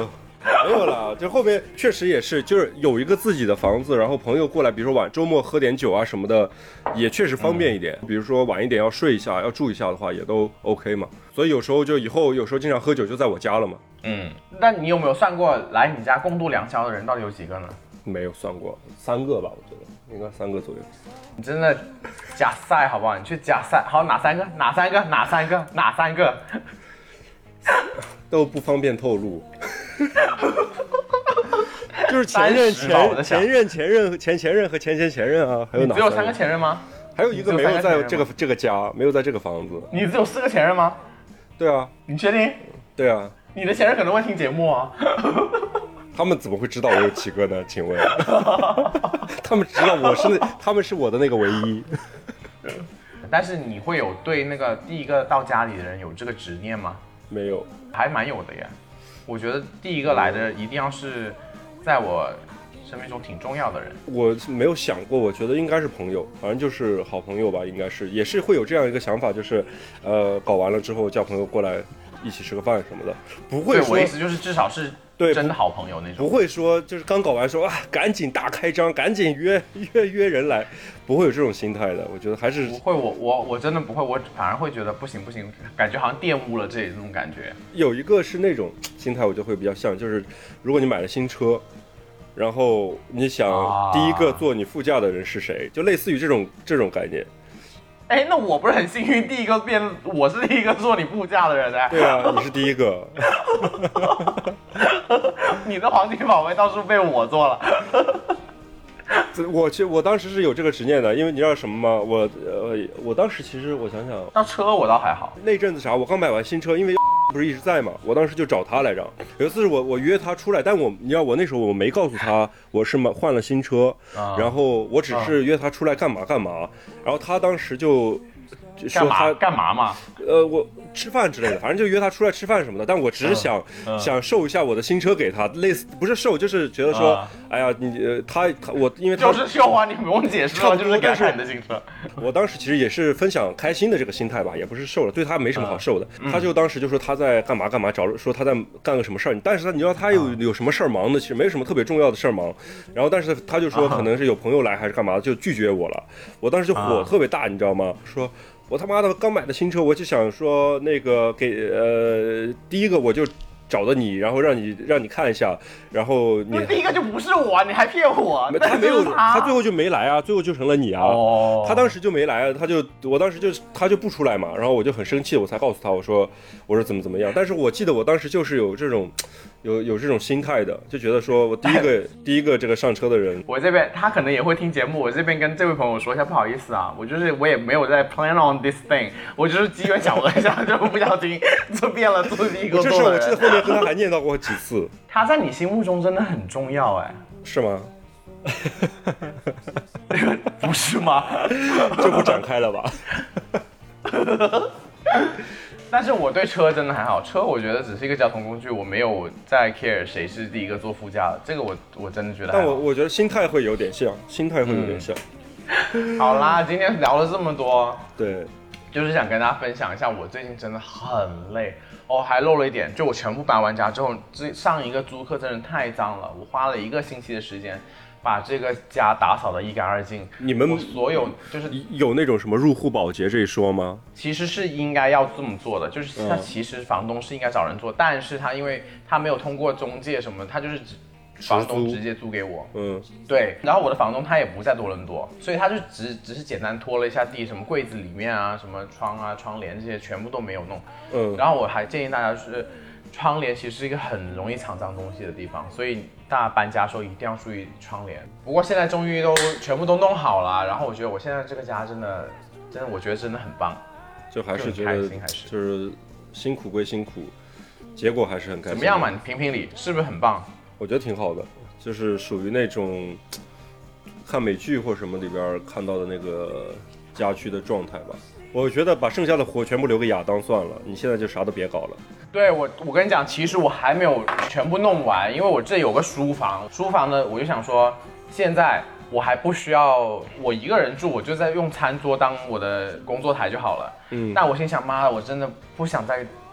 没有啦，就后面确实也是，就是有一个自己的房子，然后朋友过来，比如说晚周末喝点酒啊什么的，也确实方便一点。嗯、比如说晚一点要睡一下，要住一下的话，也都 OK 嘛。所以有时候就以后有时候经常喝酒就在我家了嘛。 嗯，那你有没有算过来你家共度良宵的人到底有几个呢？ 没有算过，三个吧，我觉得应该三个左右。 你真的假赛好不好？你去假赛，好哪三个？哪三个？哪三个？哪三个？ 都不方便透露。就是前任、前前任、前任、前前任和前前前任啊，还有哪？ 只有三个前任吗？ 还有一个没有在这个这个家，没有在这个房子。 你只有四个前任吗？ 对啊。 你确定？ 对啊。 你的前任可能会听节目啊。 他们怎么会知道我有几个呢？请问，他们知道我是，他们是我的那个唯一。 但是你会有对那个第一个到家里的人有这个执念吗？ 没有， 还蛮有的耶。我觉得第一个来的一定要是在我生命中挺重要的人。 我没有想过，我觉得应该是朋友，反正就是好朋友吧，应该是，也是会有这样一个想法，就是，呃，搞完了之后叫朋友过来一起吃个饭什么的，不会说。 对，我意思就是至少是。对，真的好朋友那种， 不会说就是刚搞完说啊，赶紧大开张，赶紧约约约人来，不会有这种心态的。我觉得还是不会，我我我真的不会，我反而会觉得不行不行，感觉好像玷污了这种感觉。 有一个是那种心态，我就会比较像，就是如果你买了新车，然后你想第一个坐你副驾的人是谁，就类似于这种这种概念。 哎，那我不是很幸运，第一个变我是第一个坐你副驾的人哎。 对啊，你是第一个。 你的黄金宝贝倒是被我做了。 我其实我当时是有这个执念的，因为你知道什么吗？我呃，我当时其实我想想， 那车我倒还好。 那阵子啥，我刚买完新车，因为不是一直在嘛，我当时就找他来着。有一次我我约他出来，但我你知道我那时候我没告诉他我是买换了新车，啊、然后我只是约他出来干嘛干嘛，然后他当时就说他干嘛嘛？ 呃，我吃饭之类的，反正就约他出来吃饭什么的。但我只是想、嗯嗯、想售一下我的新车给他，类似不是售，就是觉得说，嗯、哎呀，你呃，他他我因为他就是秀啊，你不用解释了，就是给他看你的新车。 我当时其实也是分享开心的这个心态吧，也不是售了，对他没什么好售的。嗯、他就当时就说他在干嘛干嘛，找说他在干个什么事儿，但是他你知道他有、嗯、有什么事儿忙的，其实没什么特别重要的事儿忙。然后但是他就说可能是有朋友来还是干嘛，就拒绝我了。我当时就火特别大，你知道吗？说。我他妈的刚买的新车，我就想说那个给呃第一个我就找的你，然后让你让你看一下，然后你第一个就不是我，你还骗我？ 他没有，他最后就没来啊，最后就成了你啊。哦，他当时就没来，他就我当时就他就不出来嘛，然后我就很生气，我才告诉他我说我说怎么怎么样，但是我记得我当时就是有这种。有有这种心态的，就觉得说我第一个第一个这个上车的人， 我这边他可能也会听节目，我这边跟这位朋友说一下，不好意思啊，我就是我也没有在 plan on this thing， 我就是机缘巧合一下就不小心就变了做第一个做的人。 这事我记得后面跟他还念叨过几次。 他在你心目中真的很重要哎， 是吗？ 不是吗？ 就不展开了吧。 但是我对车真的还好，车我觉得只是一个交通工具，我没有在 care 谁是第一个坐副驾的，这个我我真的觉得还好。 但我我觉得心态会有点像，心态会有点像。 嗯、好啦，今天聊了这么多， 对， 就是想跟大家分享一下，我最近真的很累哦，还漏了一点，就我全部搬完家之后，上一个租客真的太脏了，我花了一个星期的时间。把这个家打扫得一干二净。 你们所有就是有那种什么入户保洁这一说吗？ 其实是应该要这么做的，就是他其实房东是应该找人做，嗯、但是他因为他没有通过中介什么，他就是房东直接租给我。嗯，对。然后我的房东他也不在多伦多，所以他就只只是简单拖了一下地，什么柜子里面啊、什么窗啊、窗帘这些全部都没有弄。嗯。然后我还建议大家是。窗帘其实是一个很容易藏脏东西的地方，所以大家搬家的时候一定要注意窗帘。不过现在终于都全部都弄好了，然后我觉得我现在这个家真的，真的我觉得真的很棒， 就还是觉得开心，还是就是辛苦归辛苦，结果还是很开心。 怎么样嘛？你评评理，是不是很棒？ 我觉得挺好的，就是属于那种看美剧或什么里边看到的那个家居的状态吧。我觉得把剩下的活全部留给亚当算了，你现在就啥都别搞了。 对我，我跟你讲，其实我还没有全部弄完，因为我这有个书房，书房呢，我就想说，现在我还不需要我一个人住，我就在用餐桌当我的工作台就好了。嗯，但我心想，妈的，我真的不想再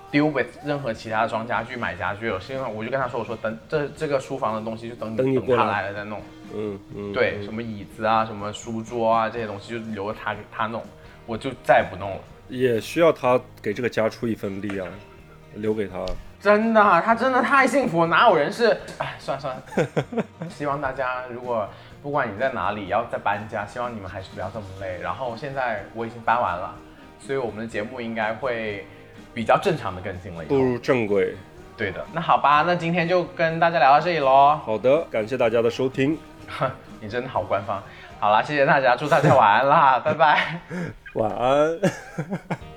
deal with 任何其他装家具买家具了，是因为我就跟他说，我说等这这个书房的东西就等你等你过来他来了再弄。 嗯嗯， 对， 嗯什么椅子啊，什么书桌啊这些东西就留着他他弄，我就再也不弄了。 也需要他给这个家出一份力啊，留给他。 真的，他真的太幸福了，哪有人是？哎，算了算了。希望大家如果不管你在哪里要再搬家，希望你们还是不要这么累。然后现在我已经搬完了，所以我们的节目应该会比较正常的更新了。 步入正轨。 对的，那好吧，那今天就跟大家聊到这里喽。 好的，感谢大家的收听。 你真的好官方。好啦，谢谢大家，祝大家晚安啦，拜拜。 晚安。